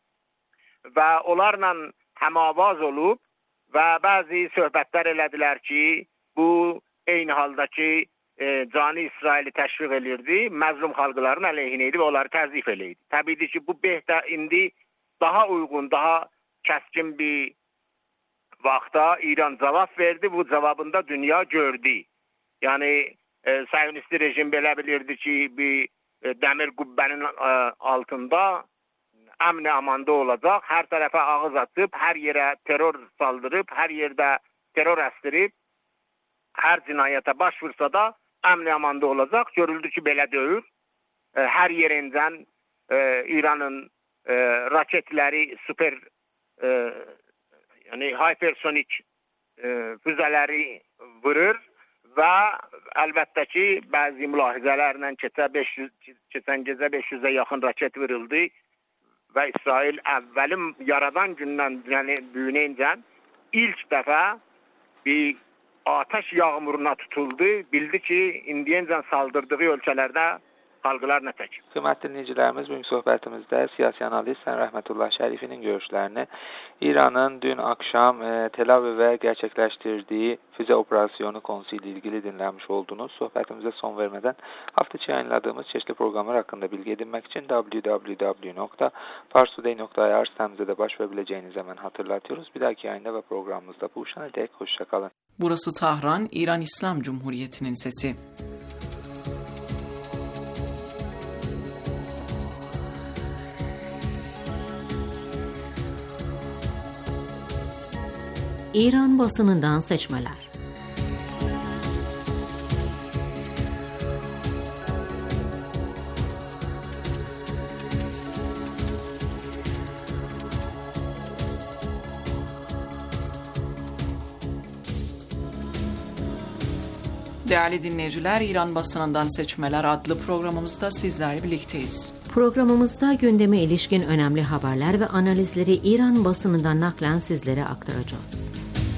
və onlarla həmavaz olub və bəzi söhbətlər elədilər ki, bu eyni halda ki, E, cani İsraili təşviq elirdi, məzlum xalqların əleyhinə idi və onları təzif eləyirdi. Təbiidir ki, bu behdə indi daha uyğun, daha kəskin bir vaxtda İran cavab verdi, bu cavabında dünya gördü. Yəni, e, səhyonisti rejim belə bilirdi ki, bir e, dəmir qubbənin e, altında əmni amanda olacaq, hər tərəfə ağız atıb, hər yerə terror saldırıb, hər yerdə terror əstirib, hər cinayətə baş vursa da əmni amanda olacaq. Görüldü ki, belə deyil. E, hər yerindən e, İranın e, raketləri, super e, yəni hypersonik e, füzələri vurur və əlbəttə ki, bəzi mülahizələrlə keçə beş yüz, keçən gecə beş yüzə yaxın raket vuruldu və İsrail əvvəlim yaradan gündən yəni büyüneyincən ilk dəfə bir ateş yağmuruna tutuldu. Bildi ki, indiyencən saldırdığı ölkələrdə xalqlar nə tək. Kıymetli dinleyicilerimiz, bugün sohbetimizde siyasi analist Sayın Rahmetullah Şerifi'nin görüşlerini İran'ın dün akşam e, Tel Aviv'e gerçekleştirdiği füze operasyonu konusuyla ilgili dinlenmiş olduğunuz sohbetimize son vermeden hafta içi yayınladığımız çeşitli programlar hakkında bilgi edinmek için double-u double-u double-u nokta pars today nokta i r sitemize de başvurabileceğinizi hemen hatırlatıyoruz. Bir dahaki yayında ve programımızda buluşana dek hoşçakalın. Burası Tahran, İran İslam Cumhuriyeti'nin sesi. İran basınından seçmeler. Değerli dinleyiciler, İran basınından seçmeler adlı programımızda sizlerle birlikteyiz. Programımızda gündeme ilişkin önemli haberler ve analizleri İran basınından naklen sizlere aktaracağız.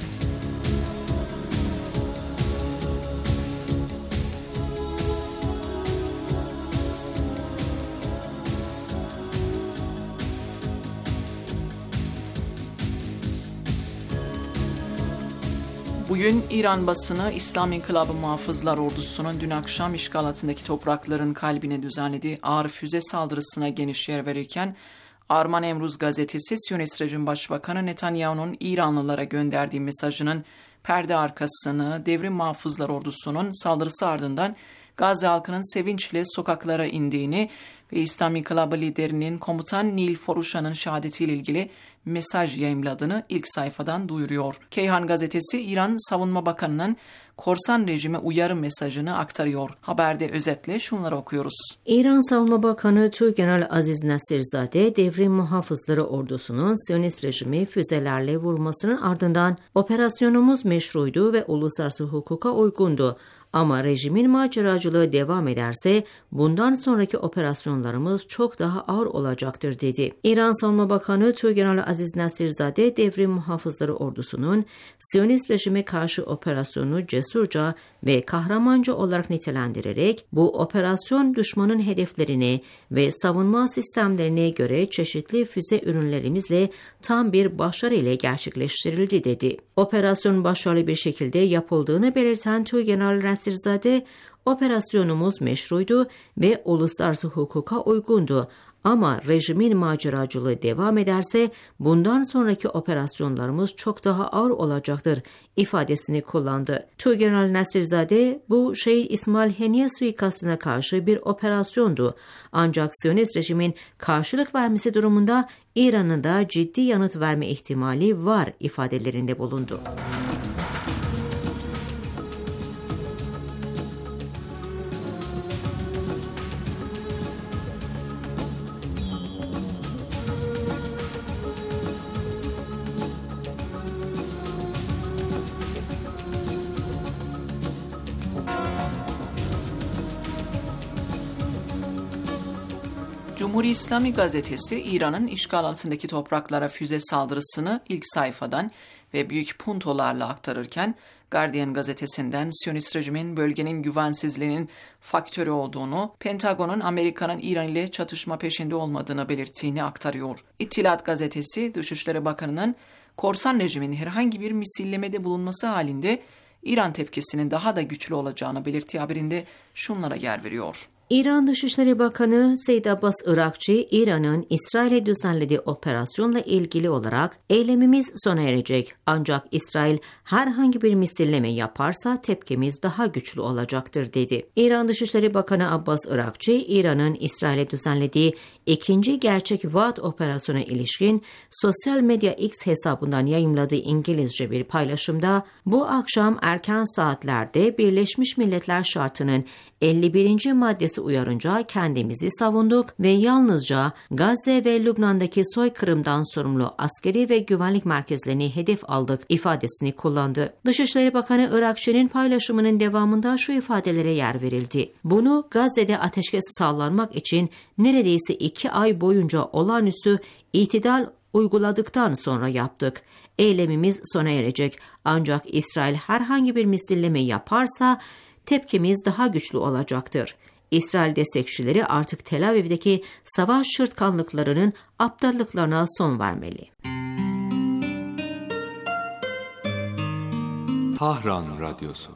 Bugün İran basını İslam İnkılabı Muhafızlar Ordusu'nun dün akşam işgal altındaki toprakların kalbine düzenlediği ağır füze saldırısına geniş yer verirken Arman Emruz gazetesi Siyonist rejim başbakanı Netanyahu'nun İranlılara gönderdiği mesajının perde arkasını Devrim Muhafızlar Ordusu'nun saldırısı ardından Gazze halkının sevinçle sokaklara indiğini ve İslam İnkılabı liderinin komutan Nil Foruşan'ın şehadetiyle ilgili mesaj yayımladığını ilk sayfadan duyuruyor. Keyhan gazetesi İran Savunma Bakanı'nın korsan rejime uyarı mesajını aktarıyor. Haberde özetle şunları okuyoruz. İran Savunma Bakanı Tuğgeneral Aziz Nasirzade, Devrim Muhafızları Ordusu'nun Siyonist rejimi füzelerle vurmasının ardından operasyonumuz meşruydu ve uluslararası hukuka uygundu. Ama rejimin maceracılığı devam ederse bundan sonraki operasyonlarımız çok daha ağır olacaktır dedi. İran Savunma Bakanı Tuğgeneral Aziz Nasirzade, Devrim Muhafızları Ordusu'nun Siyonist rejime karşı operasyonu cesurca ve kahramanca olarak nitelendirerek bu operasyon düşmanın hedeflerine ve savunma sistemlerine göre çeşitli füze ürünlerimizle tam bir başarı ile gerçekleştirildi dedi. Operasyon başarılı bir şekilde yapıldığını belirten Tuğgeneral Nasirzade, operasyonumuz meşruydu ve uluslararası hukuka uygundu. Ama rejimin maceracılığı devam ederse bundan sonraki operasyonlarımız çok daha ağır olacaktır ifadesini kullandı. Tuğgeneral Nasirzade, bu Şehit İsmail Haniye suikastına karşı bir operasyondu. Ancak Siyonist rejimin karşılık vermesi durumunda İran'ın da ciddi yanıt verme ihtimali var ifadelerinde bulundu. Cumhuriyet İslami gazetesi İran'ın işgal altındaki topraklara füze saldırısını ilk sayfadan ve büyük puntolarla aktarırken Guardian gazetesinden Siyonist rejimin bölgenin güvensizliğinin faktörü olduğunu, Pentagon'un Amerika'nın İran ile çatışma peşinde olmadığını belirttiğini aktarıyor. İttihat gazetesi Dışişleri Bakanı'nın korsan rejimin herhangi bir misillemede bulunması halinde İran tepkisinin daha da güçlü olacağını belirttiği haberinde şunlara yer veriyor. İran Dışişleri Bakanı Seyyid Abbas Irakçı, İran'ın İsrail'e düzenlediği operasyonla ilgili olarak eylemimiz sona erecek. Ancak İsrail herhangi bir misilleme yaparsa tepkimiz daha güçlü olacaktır dedi. İran Dışişleri Bakanı Abbas Irakçı, İran'ın İsrail'e düzenlediği ikinci gerçek vaat operasyona ilişkin sosyal medya X hesabından yayımladığı İngilizce bir paylaşımda, bu akşam erken saatlerde Birleşmiş Milletler Şartı'nın elli birinci maddesi uyarınca kendimizi savunduk ve yalnızca Gazze ve Lübnan'daki soykırımdan sorumlu askeri ve güvenlik merkezlerini hedef aldık ifadesini kullandı. Dışişleri Bakanı Irakçı'nın paylaşımının devamında şu ifadelere yer verildi. Bunu Gazze'de ateşkes sağlanmak için neredeyse iki ay boyunca olağanüstü itidal uyguladıktan sonra yaptık. Eylemimiz sona erecek. Ancak İsrail herhangi bir misilleme yaparsa tepkimiz daha güçlü olacaktır. İsrail destekçileri artık Tel Aviv'deki savaş çırtkanlıklarının aptallıklarına son vermeli. Tahran Radyosu.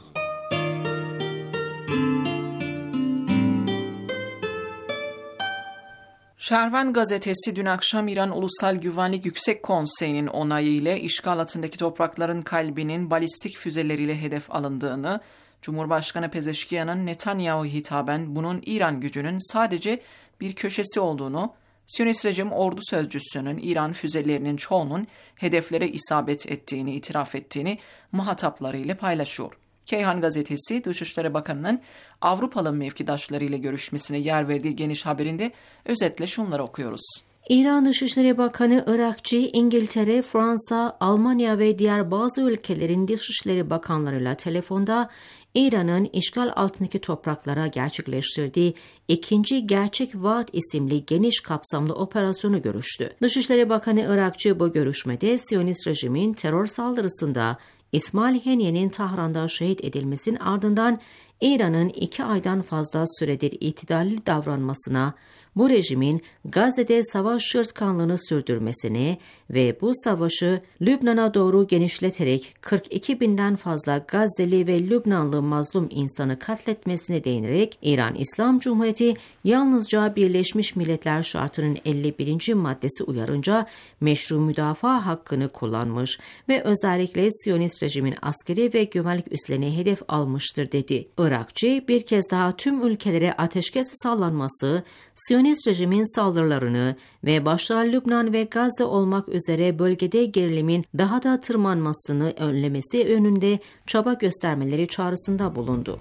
Şervan gazetesi dün akşam İran Ulusal Güvenlik Yüksek Konseyi'nin onayı ile işgal altındaki toprakların kalbinin balistik füzeleriyle hedef alındığını, Cumhurbaşkanı Pezeşkiyan'ın Netanyahu hitaben bunun İran gücünün sadece bir köşesi olduğunu, Siyonist rejim ordu sözcüsünün İran füzelerinin çoğunun hedeflere isabet ettiğini itiraf ettiğini muhataplarıyla paylaşıyor. Keyhan gazetesi Dışişleri Bakanı'nın Avrupalı mevkidaşlarıyla görüşmesine yer verdiği geniş haberinde özetle şunları okuyoruz. İran Dışişleri Bakanı Irakçı, İngiltere, Fransa, Almanya ve diğer bazı ülkelerin Dışişleri Bakanlarıyla telefonda İran'ın işgal altındaki topraklara gerçekleştirdiği ikinci Gerçek Vaat isimli geniş kapsamlı operasyonu görüştü. Dışişleri Bakanı Irakçı bu görüşmede Siyonist rejimin terör saldırısında İsmail Haniyeh'nin Tahran'da şehit edilmesinin ardından İran'ın iki aydan fazla süredir itidalli davranmasına, bu rejimin Gazze'de savaş çırtkanlığını sürdürmesine ve bu savaşı Lübnan'a doğru genişleterek kırk iki binden fazla Gazze'li ve Lübnanlı mazlum insanı katletmesine değinerek İran İslam Cumhuriyeti yalnızca Birleşmiş Milletler Şartı'nın elli birinci maddesi uyarınca meşru müdafaa hakkını kullanmış ve özellikle Siyonist rejimin askeri ve güvenlik üslerini hedef almıştır dedi. Irakçı bir kez daha tüm ülkelere ateşkes sağlanması, Siyonist rejimin saldırılarını ve başta Lübnan ve Gazze olmak üzere bölgede gerilimin daha da tırmanmasını önlemesi yönünde çaba göstermeleri çağrısında bulundu.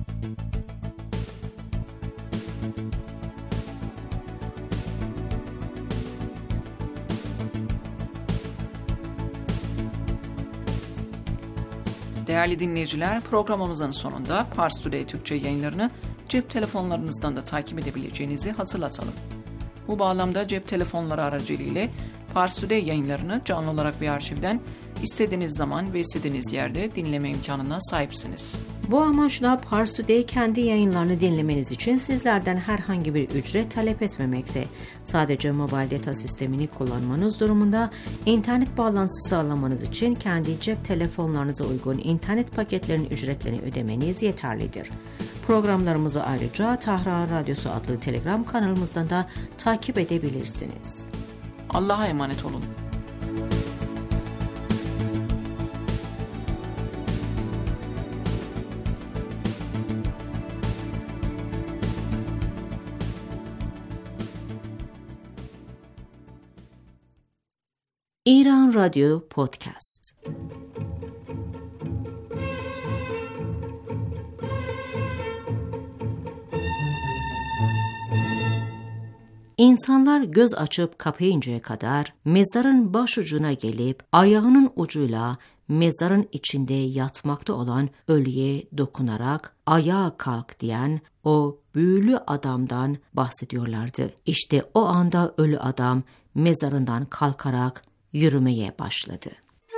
Değerli dinleyiciler, programımızın sonunda Pars Today Türkçe yayınlarını cep telefonlarınızdan da takip edebileceğinizi hatırlatalım. Bu bağlamda cep telefonları aracılığıyla Pars Today yayınlarını canlı olarak ve arşivden istediğiniz zaman ve istediğiniz yerde dinleme imkanına sahipsiniz. Bu amaçla Pars Today kendi yayınlarını dinlemeniz için sizlerden herhangi bir ücret talep etmemekte. Sadece mobil data sistemini kullanmanız durumunda internet bağlantısı sağlamanız için kendi cep telefonlarınıza uygun internet paketlerinin ücretlerini ödemeniz yeterlidir. Programlarımızı ayrıca Tahran Radyosu adlı Telegram kanalımızdan da takip edebilirsiniz. Allah'a emanet olun. İran Radyo Podcast. İnsanlar göz açıp kapayıncaya kadar mezarın başucuna gelip ayağının ucuyla mezarın içinde yatmakta olan ölüye dokunarak ayağa kalk diyen o büyülü adamdan bahsediyorlardı. İşte o anda ölü adam mezarından kalkarak yürümeye başladı.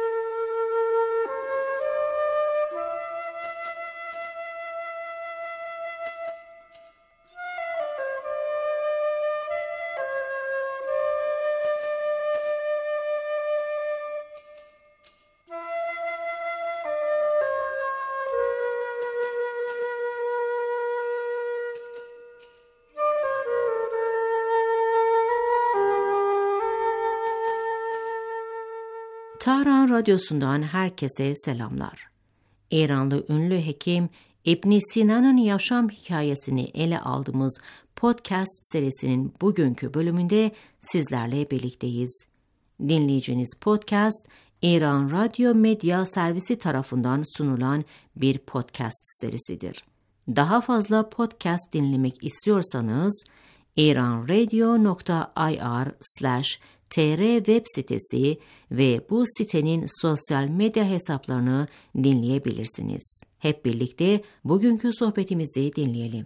Tahran Radyosu'ndan herkese selamlar. İranlı ünlü hekim İbn Sina'nın yaşam hikayesini ele aldığımız podcast serisinin bugünkü bölümünde sizlerle birlikteyiz. Dinleyeceğiniz podcast, İran Radyo Medya Servisi tarafından sunulan bir podcast serisidir. Daha fazla podcast dinlemek istiyorsanız, iranradio nokta ir slash tr web sitesi ve bu sitenin sosyal medya hesaplarını dinleyebilirsiniz. Hep birlikte bugünkü sohbetimizi dinleyelim.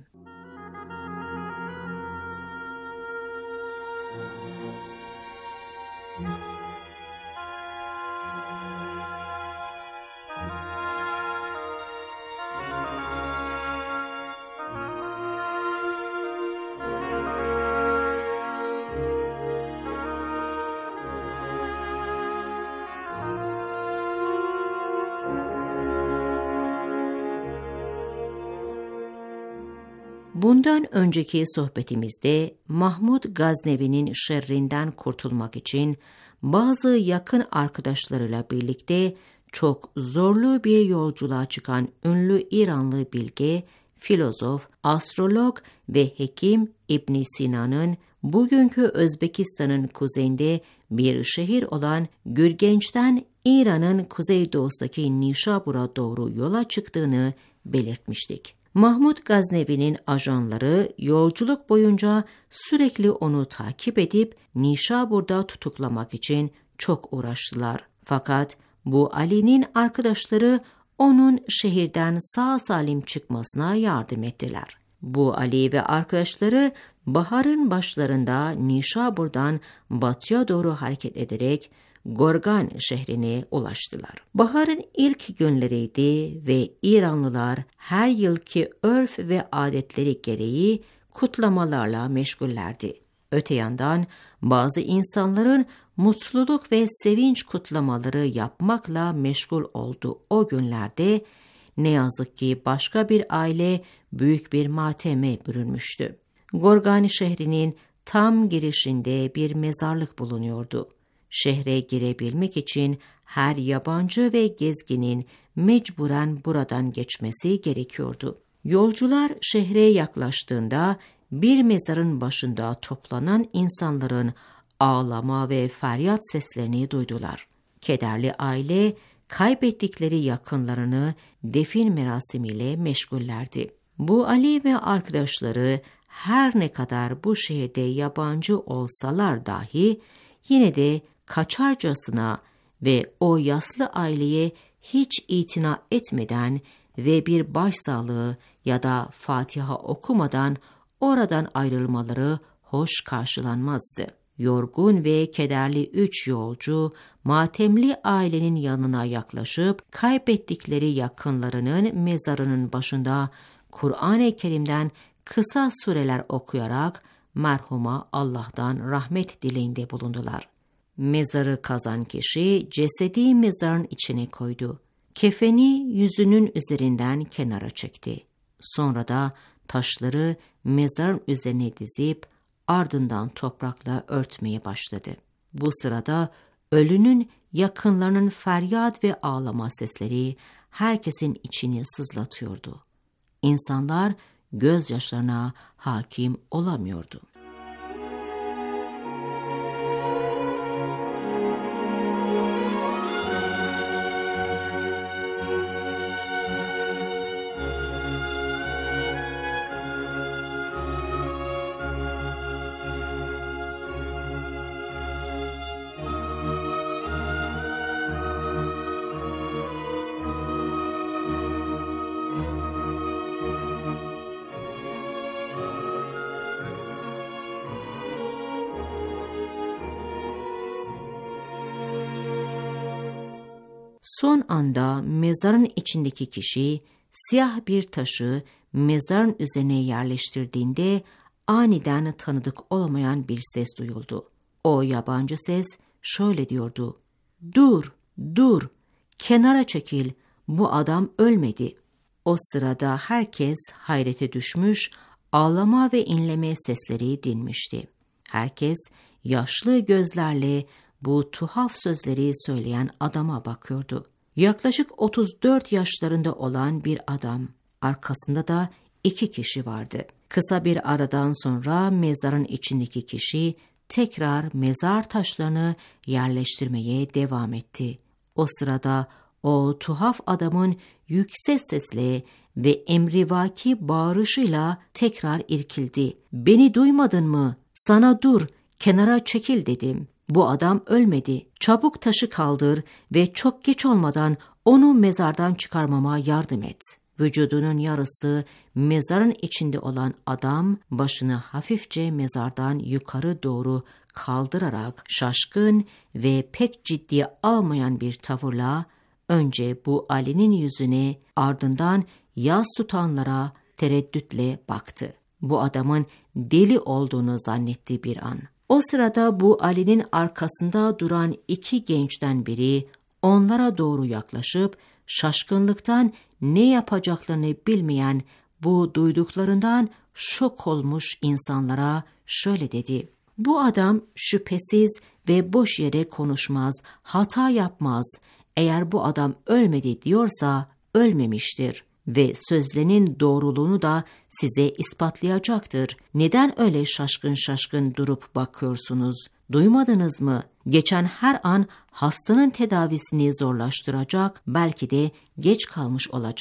Bundan önceki sohbetimizde Mahmud Gaznevi'nin şerrinden kurtulmak için bazı yakın arkadaşlarıyla birlikte çok zorlu bir yolculuğa çıkan ünlü İranlı bilge, filozof, astrolog ve hekim İbn Sina'nın bugünkü Özbekistan'ın kuzeyinde bir şehir olan Gürgenç'ten İran'ın kuzeydoğusundaki Nişabur'a doğru yola çıktığını belirtmiştik. Mahmud Gaznevi'nin ajanları yolculuk boyunca sürekli onu takip edip Nişabur'da tutuklamak için çok uğraştılar. Fakat bu Ali'nin arkadaşları onun şehirden sağ salim çıkmasına yardım ettiler. Bu Ali ve arkadaşları baharın başlarında Nişabur'dan batıya doğru hareket ederek Gorgan şehrine ulaştılar. Baharın ilk günleriydi ve İranlılar her yılki örf ve adetleri gereği kutlamalarla meşgullerdi. Öte yandan bazı insanların mutluluk ve sevinç kutlamaları yapmakla meşgul olduğu o günlerde ne yazık ki başka bir aile büyük bir mateme bürünmüştü. Gorgani şehrinin tam girişinde bir mezarlık bulunuyordu. Şehre girebilmek için her yabancı ve gezginin mecburen buradan geçmesi gerekiyordu. Yolcular şehre yaklaştığında bir mezarın başında toplanan insanların ağlama ve feryat seslerini duydular. Kederli aile kaybettikleri yakınlarını defin merasimiyle meşgullerdi. Bu Ali ve arkadaşları her ne kadar bu şehirde yabancı olsalar dahi yine de kaçarcasına ve o yaslı aileye hiç itina etmeden ve bir başsağlığı ya da Fatiha okumadan oradan ayrılmaları hoş karşılanmazdı. Yorgun ve kederli üç yolcu matemli ailenin yanına yaklaşıp kaybettikleri yakınlarının mezarının başında Kur'an-ı Kerim'den kısa sureler okuyarak merhuma Allah'tan rahmet dileğinde bulundular. Mezarı kazan kişi cesedi mezarın içine koydu. Kefeni yüzünün üzerinden kenara çekti. Sonra da taşları mezarın üzerine dizip ardından toprakla örtmeye başladı. Bu sırada ölünün yakınlarının feryat ve ağlama sesleri herkesin içini sızlatıyordu. İnsanlar gözyaşlarına hakim olamıyordu. Son anda mezarın içindeki kişi siyah bir taşı mezarın üzerine yerleştirdiğinde aniden tanıdık olmayan bir ses duyuldu. O yabancı ses şöyle diyordu: "Dur, dur, kenara çekil, bu adam ölmedi." O sırada herkes hayrete düşmüş, ağlama ve inleme sesleri dinmişti. Herkes yaşlı gözlerle bu tuhaf sözleri söyleyen adama bakıyordu. Yaklaşık otuz dört yaşlarında olan bir adam. Arkasında da iki kişi vardı. Kısa bir aradan sonra mezarın içindeki kişi tekrar mezar taşlarını yerleştirmeye devam etti. O sırada o tuhaf adamın yüksek sesle ve emrivaki bağırışıyla tekrar irkildi. "Beni duymadın mı? Sana dur, kenara çekil dedim. Bu adam ölmedi. Çabuk taşı kaldır ve çok geç olmadan onu mezardan çıkarmama yardım et." Vücudunun yarısı mezarın içinde olan adam başını hafifçe mezardan yukarı doğru kaldırarak şaşkın ve pek ciddiye almayan bir tavırla önce bu Ali'nin yüzüne, ardından yas tutanlara tereddütle baktı. Bu adamın deli olduğunu zannetti bir an. O sırada bu Ali'nin arkasında duran iki gençten biri onlara doğru yaklaşıp şaşkınlıktan ne yapacaklarını bilmeyen bu duyduklarından şok olmuş insanlara şöyle dedi: "Bu adam şüphesiz ve boş yere konuşmaz, hata yapmaz. Eğer bu adam ölmedi diyorsa ölmemiştir ve sözlerinin doğruluğunu da size ispatlayacaktır. Neden öyle şaşkın şaşkın durup bakıyorsunuz? Duymadınız mı? Geçen her an hastanın tedavisini zorlaştıracak, belki de geç kalmış olacak."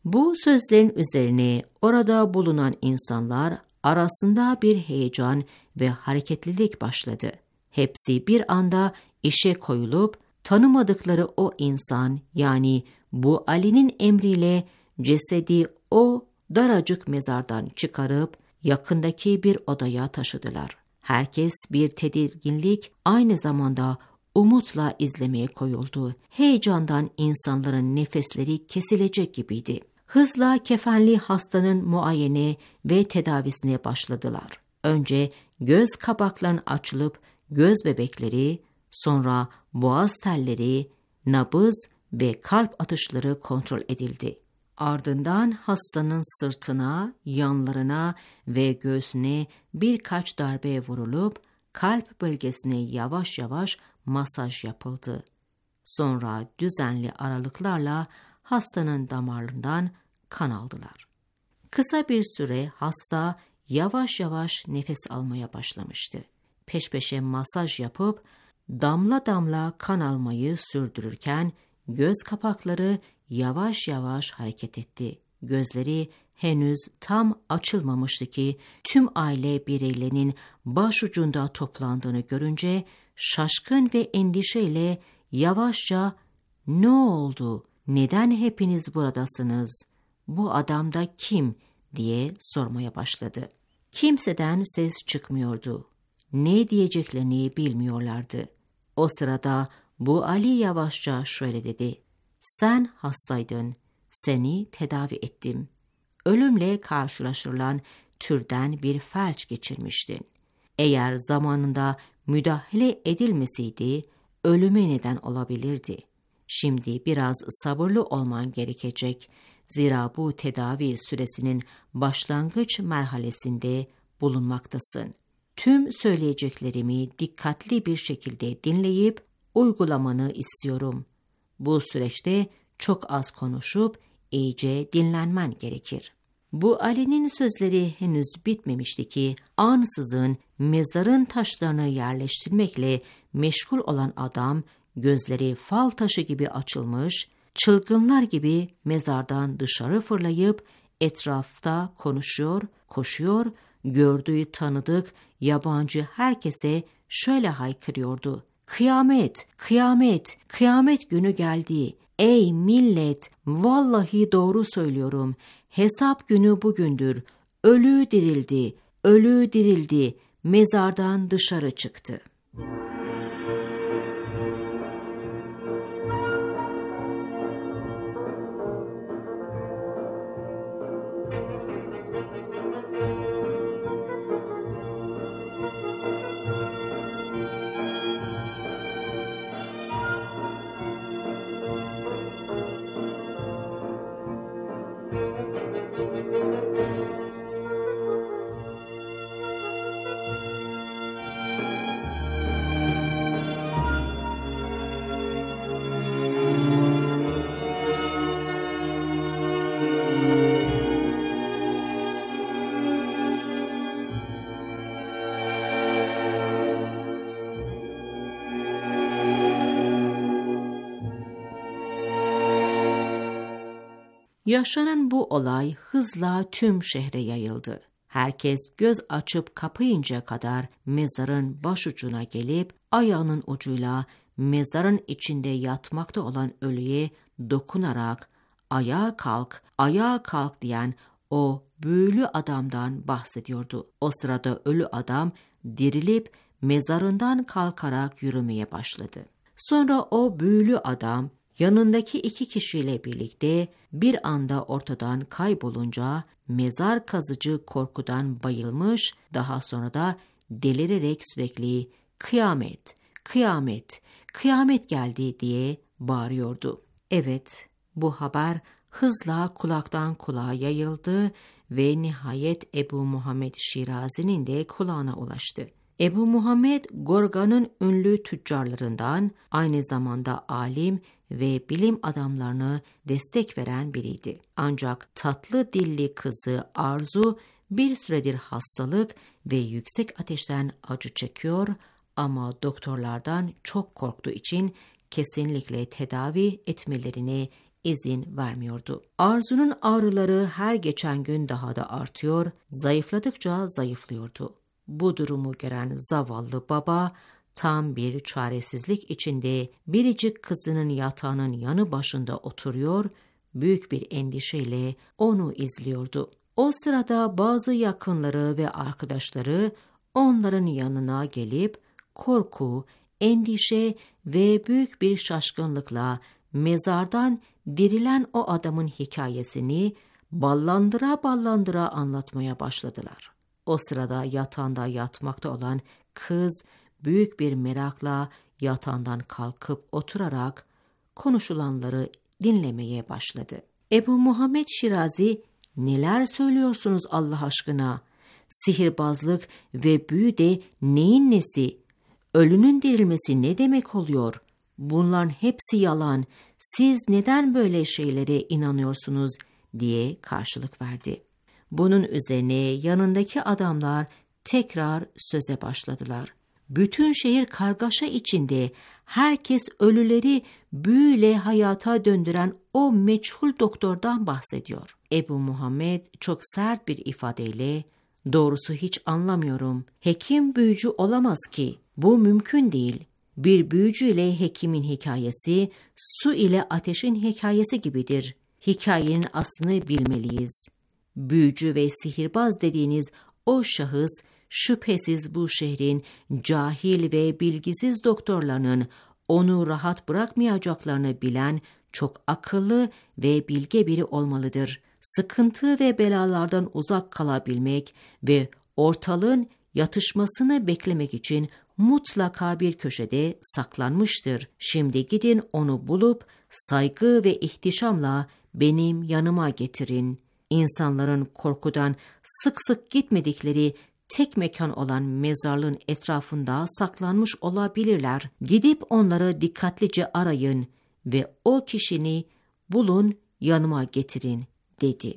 Bu sözlerin üzerine orada bulunan insanlar arasında bir heyecan ve hareketlilik başladı. Hepsi bir anda işe koyulup tanımadıkları o insan, yani bu Ali'nin emriyle cesedi o daracık mezardan çıkarıp yakındaki bir odaya taşıdılar. Herkes bir tedirginlik, aynı zamanda umutla izlemeye koyuldu. Heyecandan insanların nefesleri kesilecek gibiydi. Hızla kefenli hastanın muayene ve tedavisine başladılar. Önce göz kapaklarının açılıp göz bebekleri, sonra boğaz telleri, nabız ve kalp atışları kontrol edildi. Ardından hastanın sırtına, yanlarına ve göğsüne birkaç darbe vurulup kalp bölgesine yavaş yavaş masaj yapıldı. Sonra düzenli aralıklarla hastanın damarlarından kan aldılar. Kısa bir süre hasta yavaş yavaş nefes almaya başlamıştı. Peş peşe masaj yapıp damla damla kan almayı sürdürürken göz kapakları yavaş yavaş hareket etti. Gözleri henüz tam açılmamıştı ki tüm aile bireylerinin başucunda toplandığını görünce şaşkın ve endişeyle yavaşça "Ne oldu? Neden hepiniz buradasınız? Bu adam da kim?" diye sormaya başladı. Kimseden ses çıkmıyordu. Ne diyeceklerini bilmiyorlardı. O sırada bu Ali yavaşça şöyle dedi: "Sen hastaydın, seni tedavi ettim. Ölümle karşılaşılan türden bir felç geçirmiştin. Eğer zamanında müdahale edilmeseydi ölüme neden olabilirdi. Şimdi biraz sabırlı olman gerekecek. Zira bu tedavi süresinin başlangıç merhalesinde bulunmaktasın. Tüm söyleyeceklerimi dikkatli bir şekilde dinleyip uygulamanı istiyorum. Bu süreçte çok az konuşup iyice dinlenmen gerekir." Bu Ali'nin sözleri henüz bitmemişti ki ansızın mezarın taşlarını yerleştirmekle meşgul olan adam gözleri fal taşı gibi açılmış, çılgınlar gibi mezardan dışarı fırlayıp etrafta konuşuyor, koşuyor, gördüğü tanıdık, yabancı herkese şöyle haykırıyordu: "Kıyamet, kıyamet, kıyamet günü geldi. Ey millet, vallahi doğru söylüyorum. Hesap günü bugündür. Ölü dirildi, ölü dirildi, mezardan dışarı çıktı." Yaşanan bu olay hızla tüm şehre yayıldı. Herkes göz açıp kapayıncaya kadar mezarın başucuna gelip ayağının ucuyla mezarın içinde yatmakta olan ölüye dokunarak "Ayağa kalk, ayağa kalk" diyen o büyülü adamdan bahsediyordu. O sırada ölü adam dirilip mezarından kalkarak yürümeye başladı. Sonra o büyülü adam yanındaki iki kişiyle birlikte bir anda ortadan kaybolunca mezar kazıcı korkudan bayılmış, daha sonra da delirerek sürekli "Kıyamet, kıyamet, kıyamet geldi" diye bağırıyordu. Evet, bu haber hızla kulaktan kulağa yayıldı ve nihayet Ebu Muhammed Şirazi'nin de kulağına ulaştı. Ebu Muhammed, Gorgan'ın ünlü tüccarlarından, aynı zamanda alim ve bilim adamlarına destek veren biriydi. Ancak tatlı dilli kızı Arzu bir süredir hastalık ve yüksek ateşten acı çekiyor ama doktorlardan çok korktuğu için kesinlikle tedavi etmelerine izin vermiyordu. Arzu'nun ağrıları her geçen gün daha da artıyor, zayıfladıkça zayıflıyordu. Bu durumu gören zavallı baba tam bir çaresizlik içinde biricik kızının yatağının yanı başında oturuyor, büyük bir endişeyle onu izliyordu. O sırada bazı yakınları ve arkadaşları onların yanına gelip korku, endişe ve büyük bir şaşkınlıkla mezardan dirilen o adamın hikayesini ballandıra ballandıra anlatmaya başladılar. O sırada yatağında yatmakta olan kız büyük bir merakla yatağından kalkıp oturarak konuşulanları dinlemeye başladı. Ebu Muhammed Şirazi, "Neler söylüyorsunuz Allah aşkına? Sihirbazlık ve büyü de neyin nesi? Ölünün dirilmesi ne demek oluyor? Bunların hepsi yalan. Siz neden böyle şeylere inanıyorsunuz?" diye karşılık verdi. Bunun üzerine yanındaki adamlar tekrar söze başladılar. Bütün şehir kargaşa içinde, herkes ölüleri büyüyle hayata döndüren o meçhul doktordan bahsediyor. Ebu Muhammed çok sert bir ifadeyle, "Doğrusu hiç anlamıyorum. Hekim büyücü olamaz ki. Bu mümkün değil. Bir büyücü ile hekimin hikayesi, su ile ateşin hikayesi gibidir. Hikayenin aslını bilmeliyiz. Büyücü ve sihirbaz dediğiniz o şahıs, şüphesiz bu şehrin cahil ve bilgisiz doktorlarının onu rahat bırakmayacaklarını bilen çok akıllı ve bilge biri olmalıdır. Sıkıntı ve belalardan uzak kalabilmek ve ortalığın yatışmasını beklemek için mutlaka bir köşede saklanmıştır. Şimdi gidin onu bulup saygı ve ihtişamla benim yanıma getirin. İnsanların korkudan sık sık gitmedikleri tek mekan olan mezarlığın etrafında saklanmış olabilirler. Gidip onları dikkatlice arayın ve o kişini bulun, yanıma getirin," dedi.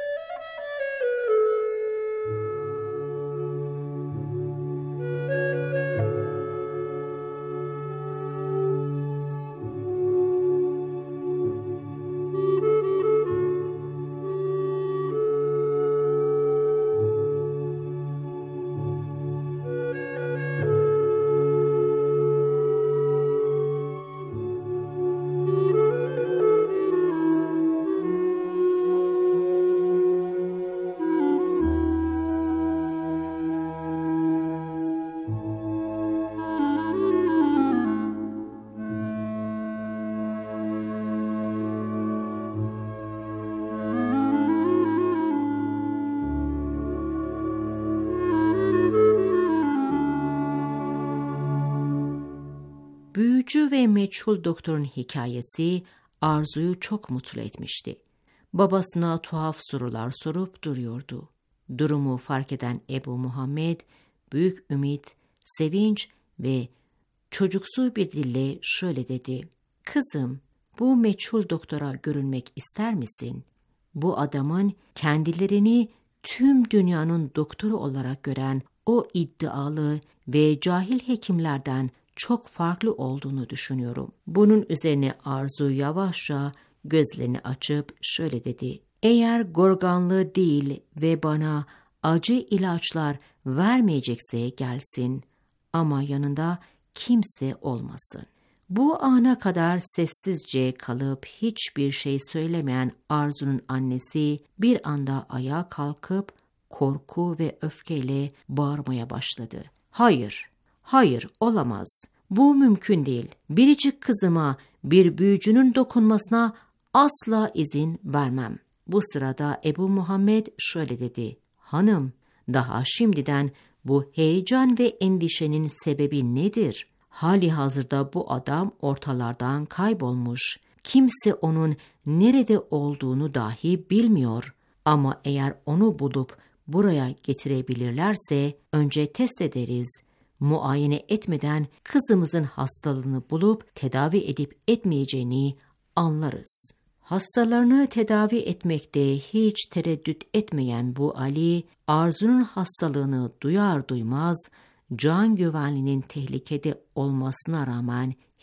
Büyücü ve meçhul doktorun hikayesi Arzu'yu çok mutlu etmişti. Babasına tuhaf sorular sorup duruyordu. Durumu fark eden Ebu Muhammed, büyük ümit, sevinç ve çocuksu bir dille şöyle dedi: "Kızım, bu meçhul doktora görünmek ister misin? Bu adamın kendilerini tüm dünyanın doktoru olarak gören o iddialı ve cahil hekimlerden çok farklı olduğunu düşünüyorum." Bunun üzerine Arzu yavaşça gözlerini açıp şöyle dedi: "Eğer gorganlı değil ve bana acı ilaçlar vermeyecekse gelsin ama yanında kimse olmasın." Bu ana kadar sessizce kalıp hiçbir şey söylemeyen Arzu'nun annesi bir anda ayağa kalkıp korku ve öfkeyle bağırmaya başladı. "Hayır, hayır, olamaz. Bu mümkün değil. Biricik kızıma bir büyücünün dokunmasına asla izin vermem." Bu sırada Ebu Muhammed şöyle dedi: "Hanım, daha şimdiden bu heyecan ve endişenin sebebi nedir? Hali hazırda bu adam ortalardan kaybolmuş. Kimse onun nerede olduğunu dahi bilmiyor. Ama eğer onu bulup buraya getirebilirlerse önce test ederiz. Muayene etmeden kızımızın hastalığını bulup tedavi edip etmeyeceğini anlarız." Hastalarını tedavi etmekte hiç tereddüt etmeyen bu Ali, Arzu'nun hastalığını duyar duymaz, can güvenliğinin tehlikede olmasına rağmen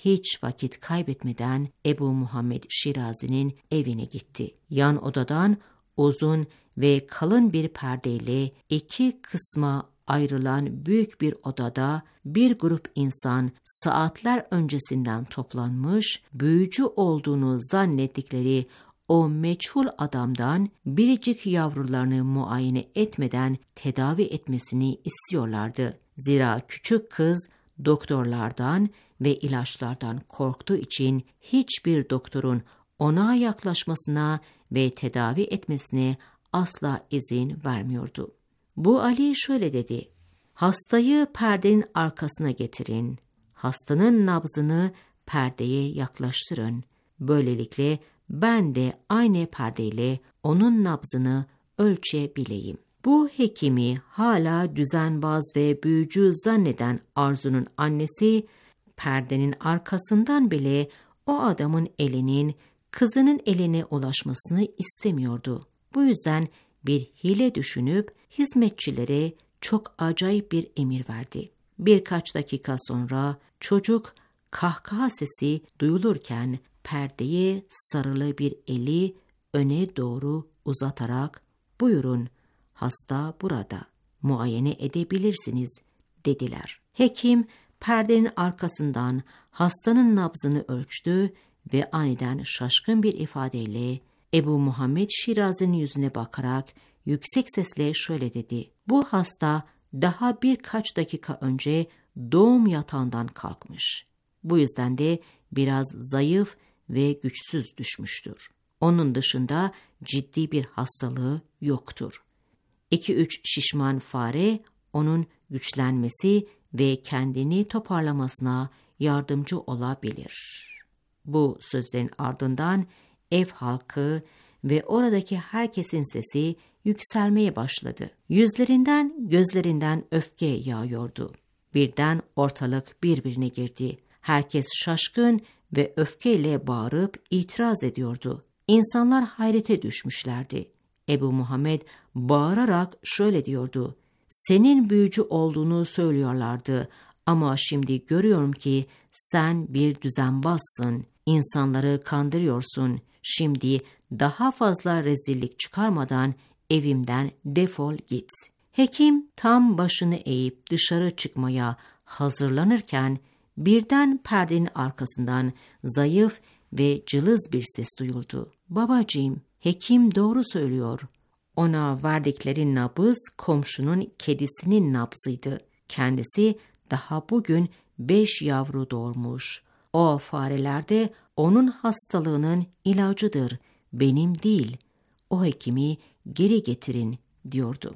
hiç vakit kaybetmeden Ebu Muhammed Şirazi'nin evine gitti. Yan odadan uzun ve kalın bir perdeyle iki kısma ayrılan büyük bir odada bir grup insan saatler öncesinden toplanmış, büyücü olduğunu zannettikleri o meçhul adamdan biricik yavrularını muayene etmeden tedavi etmesini istiyorlardı. Zira küçük kız doktorlardan ve ilaçlardan korktuğu için hiçbir doktorun ona yaklaşmasına ve tedavi etmesine asla izin vermiyordu. Bu Ali şöyle dedi: "Hastayı perdenin arkasına getirin. Hastanın nabzını perdeye yaklaştırın. Böylelikle ben de aynı perdeyle onun nabzını ölçebileyim." Bu hekimi hala düzenbaz ve büyücü zanneden Arzu'nun annesi, perdenin arkasından bile o adamın elinin kızının eline ulaşmasını istemiyordu. Bu yüzden bir hile düşünüp hizmetçilere çok acayip bir emir verdi. Birkaç dakika sonra çocuk kahkaha sesi duyulurken perdeye sarılı bir eli öne doğru uzatarak "Buyurun, hasta burada, muayene edebilirsiniz," dediler. Hekim perdenin arkasından hastanın nabzını ölçtü ve aniden şaşkın bir ifadeyle Ebu Muhammed Şirazi'nin yüzüne bakarak yüksek sesle şöyle dedi: "Bu hasta daha birkaç dakika önce doğum yatağından kalkmış. Bu yüzden de biraz zayıf ve güçsüz düşmüştür. Onun dışında ciddi bir hastalığı yoktur. İki üç şişman fare onun güçlenmesi ve kendini toparlamasına yardımcı olabilir." Bu sözlerin ardından ev halkı ve oradaki herkesin sesi yükselmeye başladı. Yüzlerinden, gözlerinden öfke yağıyordu. Birden ortalık birbirine girdi. Herkes şaşkın ve öfkeyle bağırıp itiraz ediyordu. İnsanlar hayrete düşmüşlerdi. Ebu Muhammed bağırarak şöyle diyordu: "Senin büyücü olduğunu söylüyorlardı ama şimdi görüyorum ki sen bir düzenbazsın. İnsanları kandırıyorsun. Şimdi daha fazla rezillik çıkarmadan evimden defol git." Hekim tam başını eğip dışarı çıkmaya hazırlanırken birden perdenin arkasından zayıf ve cılız bir ses duyuldu. "Babacığım, hekim doğru söylüyor. Ona verdikleri nabız komşunun kedisinin nabzıydı. Kendisi daha bugün beş yavru doğurmuş. O fareler de onun hastalığının ilacıdır, benim değil. O hekimi geri getirin," diyordu.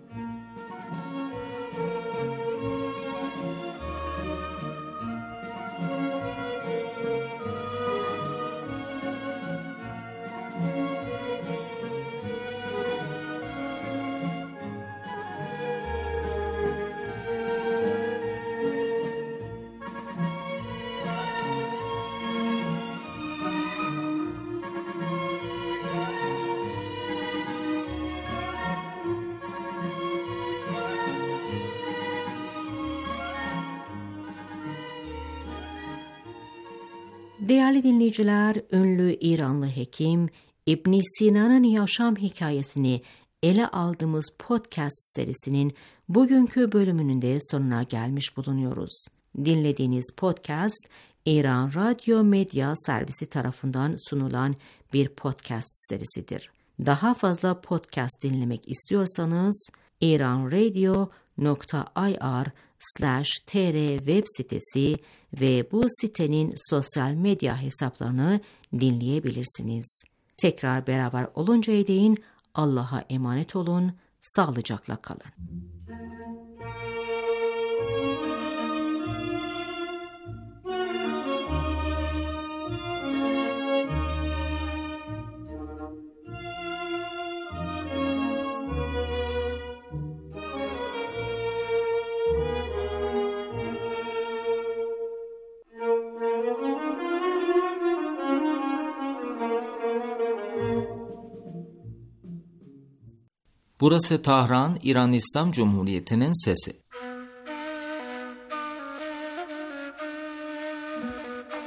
Değerli dinleyiciler, ünlü İranlı hekim İbn Sina'nın yaşam hikayesini ele aldığımız podcast serisinin bugünkü bölümünün de sonuna gelmiş bulunuyoruz. Dinlediğiniz podcast, İran Radyo Medya Servisi tarafından sunulan bir podcast serisidir. Daha fazla podcast dinlemek istiyorsanız iranradio nokta ir slash tr web sitesi ve bu sitenin sosyal medya hesaplarını dinleyebilirsiniz. Tekrar beraber oluncaya değin Allah'a emanet olun, sağlıcakla kalın. Burası Tahran, İran İslam Cumhuriyeti'nin sesi.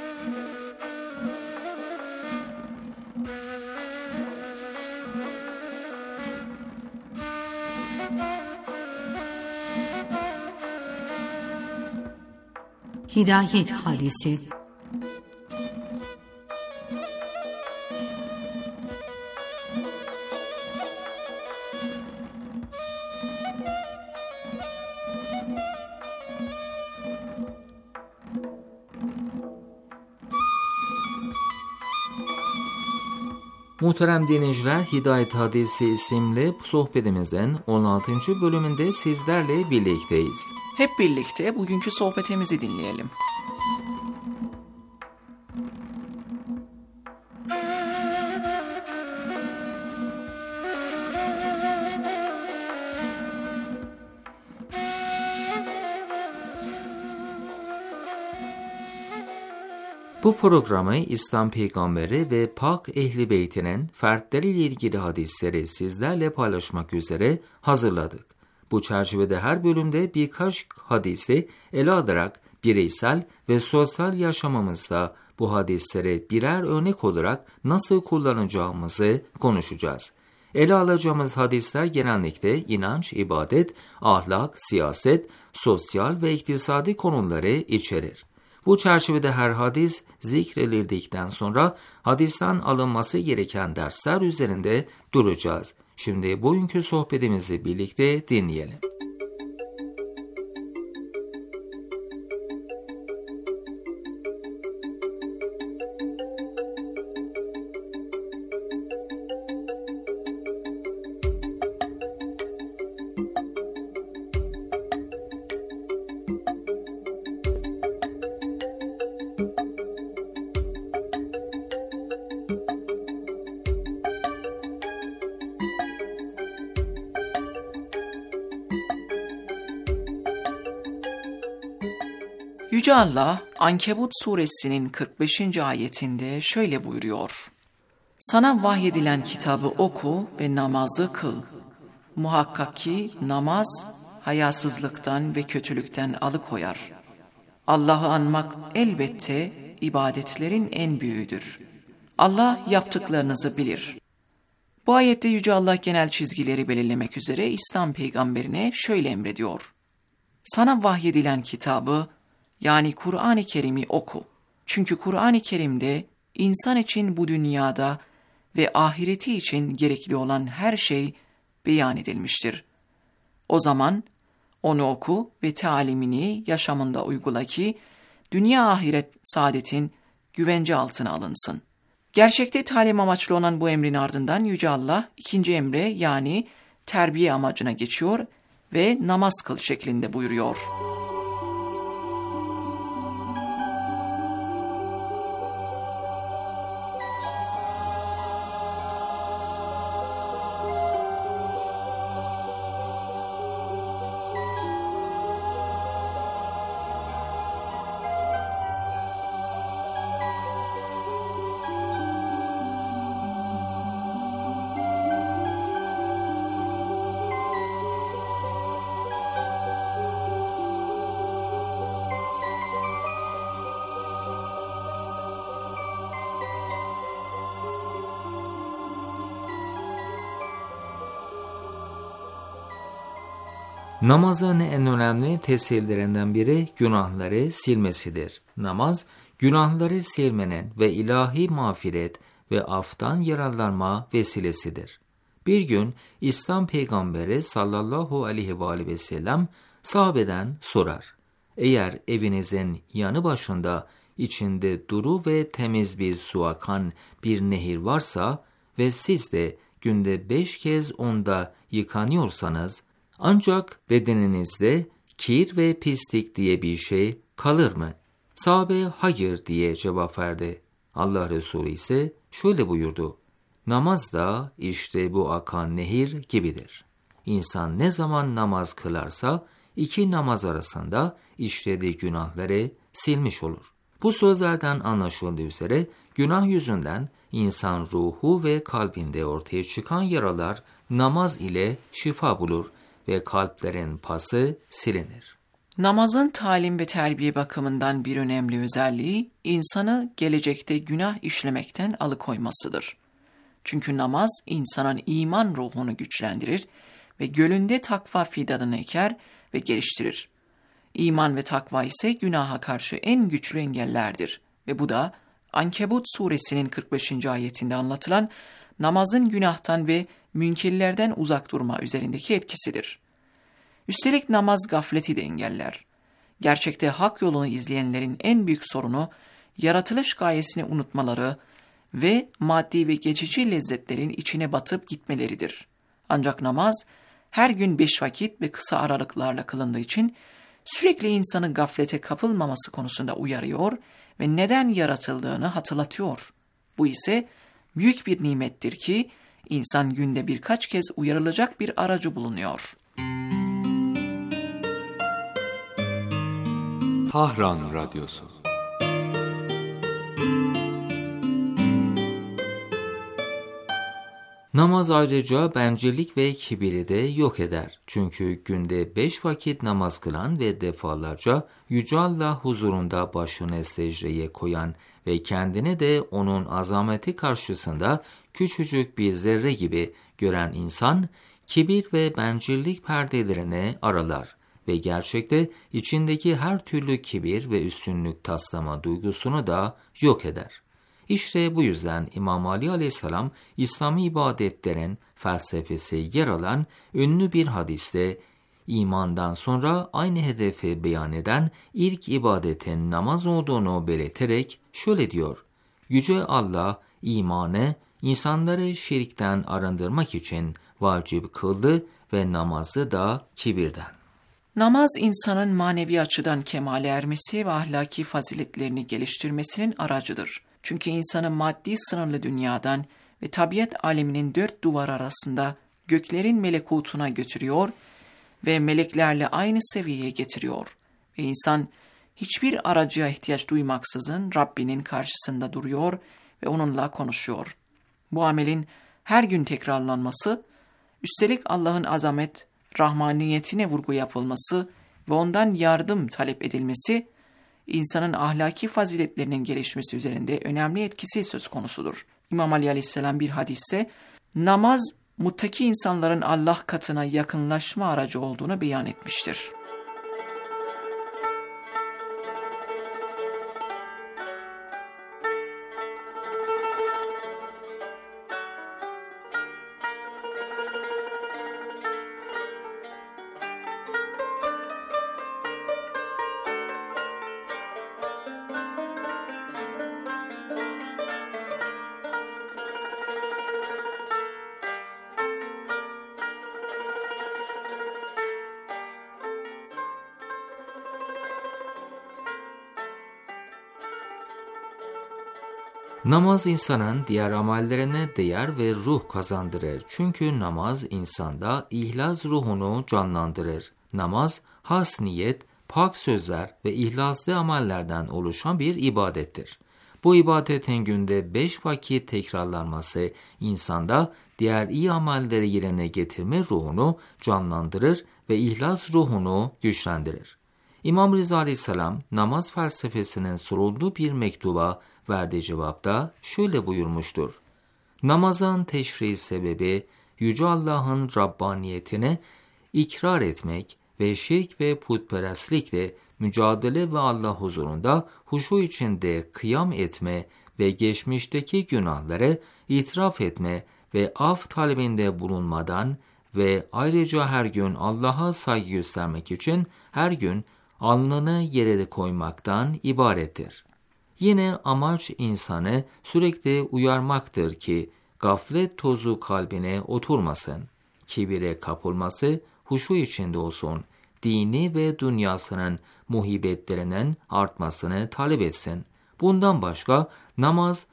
hidayet hadisi. Muhterem dinleyiciler, Hidayet Hadisi isimli sohbetimizin on altıncı bölümünde sizlerle birlikteyiz. Hep birlikte bugünkü sohbetimizi dinleyelim. Bu programı İslam Peygamberi ve Pak Ehli Beytinin fertleriyle ilgili hadisleri sizlerle paylaşmak üzere hazırladık. Bu çerçevede her bölümde birkaç hadisi ele alarak bireysel ve sosyal yaşamımızda bu hadisleri birer örnek olarak nasıl kullanacağımızı konuşacağız. Ele alacağımız hadisler genellikle inanç, ibadet, ahlak, siyaset, sosyal ve iktisadi konuları içerir. Bu çerçevede her hadis zikredildikten sonra hadisten alınması gereken dersler üzerinde duracağız. Şimdi bugünkü sohbetimizi birlikte dinleyelim. Yüce Allah, Ankebut suresinin kırk beşinci ayetinde şöyle buyuruyor. Sana vahyedilen kitabı oku ve namazı kıl. Muhakkak ki namaz, hayasızlıktan ve kötülükten alıkoyar. Allah'ı anmak elbette ibadetlerin en büyüğüdür. Allah yaptıklarınızı bilir. Bu ayette Yüce Allah genel çizgileri belirlemek üzere İslam peygamberine şöyle emrediyor. Sana vahyedilen kitabı, yani Kur'an-ı Kerim'i oku. Çünkü Kur'an-ı Kerim'de insan için bu dünyada ve ahireti için gerekli olan her şey beyan edilmiştir. O zaman onu oku ve talimini yaşamında uygula ki dünya ahiret saadetin güvence altına alınsın. Gerçekte talim amaçlı olan bu emrin ardından Yüce Allah ikinci emre yani terbiye amacına geçiyor ve namaz kıl şeklinde buyuruyor. Namazın en önemli tesirlerinden biri günahları silmesidir. Namaz, günahları silmenin ve ilahi mağfiret ve aftan yararlanma vesilesidir. Bir gün İslam peygamberi sallallahu aleyhi ve aleyhi ve sellem sahabeden sorar. Eğer evinizin yanı başında içinde duru ve temiz bir su akan bir nehir varsa ve siz de günde beş kez onda yıkanıyorsanız, ancak bedeninizde kir ve pislik diye bir şey kalır mı? Sahabe hayır diye cevap verdi. Allah Resulü ise şöyle buyurdu. Namaz da işte bu akan nehir gibidir. İnsan ne zaman namaz kılarsa iki namaz arasında işlediği günahları silmiş olur. Bu sözlerden anlaşıldığı üzere günah yüzünden insan ruhu ve kalbinde ortaya çıkan yaralar namaz ile şifa bulur ve kalplerin pası silinir. Namazın talim ve terbiye bakımından bir önemli özelliği, insanı gelecekte günah işlemekten alıkoymasıdır. Çünkü namaz, insanın iman ruhunu güçlendirir ve gönlünde takva fidanını eker ve geliştirir. İman ve takva ise günaha karşı en güçlü engellerdir. Ve bu da Ankebut suresinin kırk beşinci ayetinde anlatılan namazın günahtan ve münkirlerden uzak durma üzerindeki etkisidir. Üstelik namaz gafleti de engeller. Gerçekte hak yolunu izleyenlerin en büyük sorunu yaratılış gayesini unutmaları ve maddi ve geçici lezzetlerin içine batıp gitmeleridir. Ancak namaz her gün beş vakit ve kısa aralıklarla kılındığı için sürekli insanı gaflete kapılmaması konusunda uyarıyor ve neden yaratıldığını hatırlatıyor. Bu ise büyük bir nimettir ki insan günde birkaç kez uyarılacak bir aracı bulunuyor. Tahran Radyosu. Namaz ayrıca bencillik ve kibiri de yok eder. Çünkü günde beş vakit namaz kılan ve defalarca Yüce Allah huzurunda başını secdeye koyan ve kendini de onun azameti karşısında küçücük bir zerre gibi gören insan, kibir ve bencillik perdelerini aralar ve gerçekte içindeki her türlü kibir ve üstünlük taslama duygusunu da yok eder. İşte bu yüzden İmam Ali Aleyhisselam İslami ibadetlerin felsefesi yer alan ünlü bir hadiste imandan sonra aynı hedefi beyan eden ilk ibadetin namaz olduğunu belirterek şöyle diyor: Yüce Allah imanı insanları şirkten arındırmak için vacip kıldı ve namazı da kibirden. Namaz insanın manevi açıdan kemale ermesi ve ahlaki faziletlerini geliştirmesinin aracıdır. Çünkü insanı maddi sınırlı dünyadan ve tabiat aleminin dört duvar arasında göklerin melekutuna götürüyor ve meleklerle aynı seviyeye getiriyor. Ve insan hiçbir aracıya ihtiyaç duymaksızın Rabbinin karşısında duruyor ve onunla konuşuyor. Bu amelin her gün tekrarlanması, üstelik Allah'ın azamet, rahmaniyetine vurgu yapılması ve ondan yardım talep edilmesi, insanın ahlaki faziletlerinin gelişmesi üzerinde önemli etkisi söz konusudur. İmam Ali Aleyhisselam bir hadiste, namaz, muttaki insanların Allah katına yakınlaşma aracı olduğunu beyan etmiştir. Namaz insanın diğer amellerine değer ve ruh kazandırır. Çünkü namaz insanda ihlas ruhunu canlandırır. Namaz, has niyet, pak sözler ve ihlaslı amellerden oluşan bir ibadettir. Bu ibadetin günde beş vakit tekrarlanması insanda diğer iyi amelleri yerine getirme ruhunu canlandırır ve ihlas ruhunu güçlendirir. İmam Rıza Aleyhisselam namaz felsefesinin sorulduğu bir mektuba verdiği cevapta şöyle buyurmuştur: Namazın teşri sebebi Yüce Allah'ın Rabbaniyetini ikrar etmek ve şirk ve putperestlikle mücadele ve Allah huzurunda huşu içinde kıyam etme ve geçmişteki günahları itiraf etme ve af talebinde bulunmadan ve ayrıca her gün Allah'a saygı göstermek için her gün alnını yere koymaktan ibarettir. Yine amaç insanı sürekli uyarmaktır ki gaflet tozu kalbine oturmasın, kibire kapılması huşu içinde olsun, dini ve dünyasının muhibbetlerinin artmasını talep etsin. Bundan başka namaz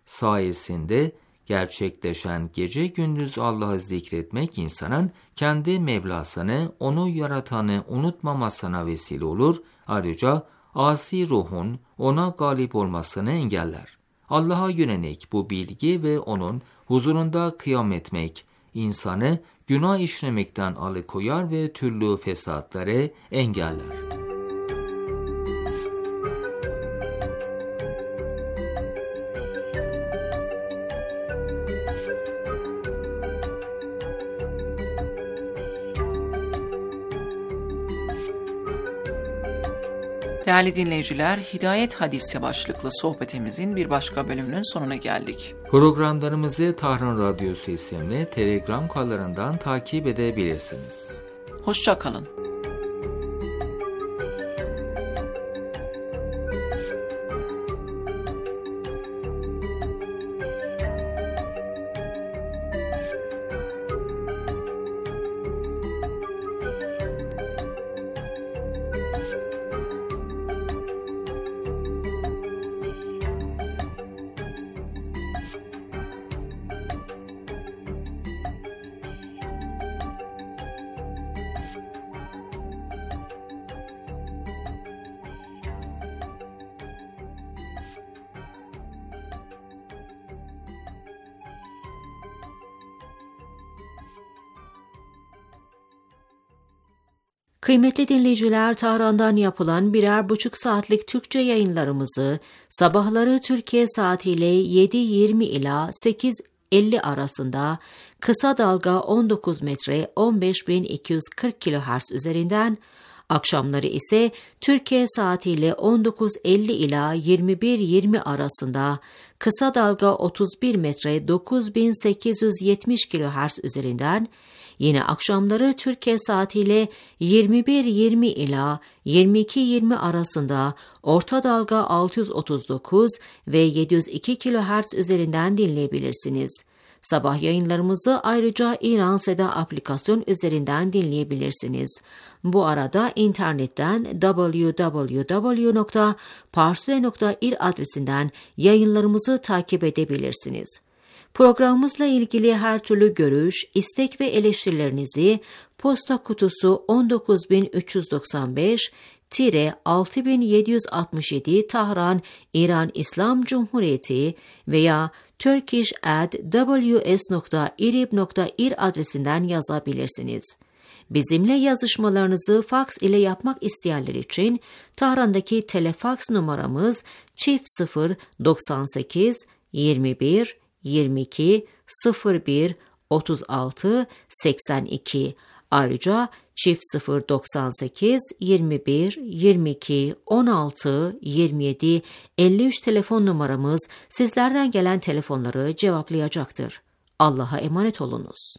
sayesinde gerçekleşen gece gündüz Allah'ı zikretmek insanın kendi Mevlasını, onu yaratanı unutmamasına vesile olur. Ayrıca asi ruhun ona galip olmasını engeller. Allah'a yönelik bu bilgi ve onun huzurunda kıyam etmek insanı günah işlemekten alıkoyar ve türlü fesatları engeller. Değerli dinleyiciler, Hidayet Hadisi başlıklı sohbetimizin bir başka bölümünün sonuna geldik. Programlarımızı Tahran Radyosu isimli Telegram kanallarından takip edebilirsiniz. Hoşça kalın. Kıymetli dinleyiciler, Tahran'dan yapılan birer buçuk saatlik Türkçe yayınlarımızı sabahları Türkiye saatiyle yedi yirmi ila sekiz elli arasında kısa dalga on dokuz metre on beş bin iki yüz kırk kilohertz üzerinden, akşamları ise Türkiye saatiyle on dokuz elli ila yirmi bir yirmi arasında kısa dalga otuz bir metre dokuz bin sekiz yüz yetmiş kilohertz üzerinden, yine akşamları Türkiye saatiyle yirmi bir yirmi ila yirmi iki yirmi arasında orta dalga altı yüz otuz dokuz ve yedi yüz iki kilohertz üzerinden dinleyebilirsiniz. Sabah yayınlarımızı ayrıca İran Seda aplikasyon üzerinden dinleyebilirsiniz. Bu arada internetten double-u double-u double-u nokta parsule nokta ir adresinden yayınlarımızı takip edebilirsiniz. Programımızla ilgili her türlü görüş, istek ve eleştirilerinizi posta kutusu on dokuz bin üç yüz doksan beş altı bin yedi yüz altmış yedi Tahran, İran İslam Cumhuriyeti veya turkish at w s nokta irib nokta ir adresinden yazabilirsiniz. Bizimle yazışmalarınızı faks ile yapmak isteyenler için Tahran'daki telefaks numaramız çift sıfır doksan sekiz yirmi bir yirmi iki sıfır bir otuz altı seksen iki. Ayrıca çift sıfır doksan sekiz yirmi bir yirmi iki on altı yirmi yedi elli üç telefon numaramız sizlerden gelen telefonları cevaplayacaktır. Allah'a emanet olunuz.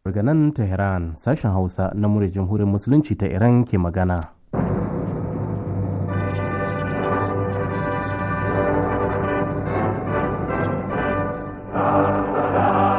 Daga nan Tehran, sashen Hausa na muryar Jamhuriyar Musulunci ta Iran ke magana.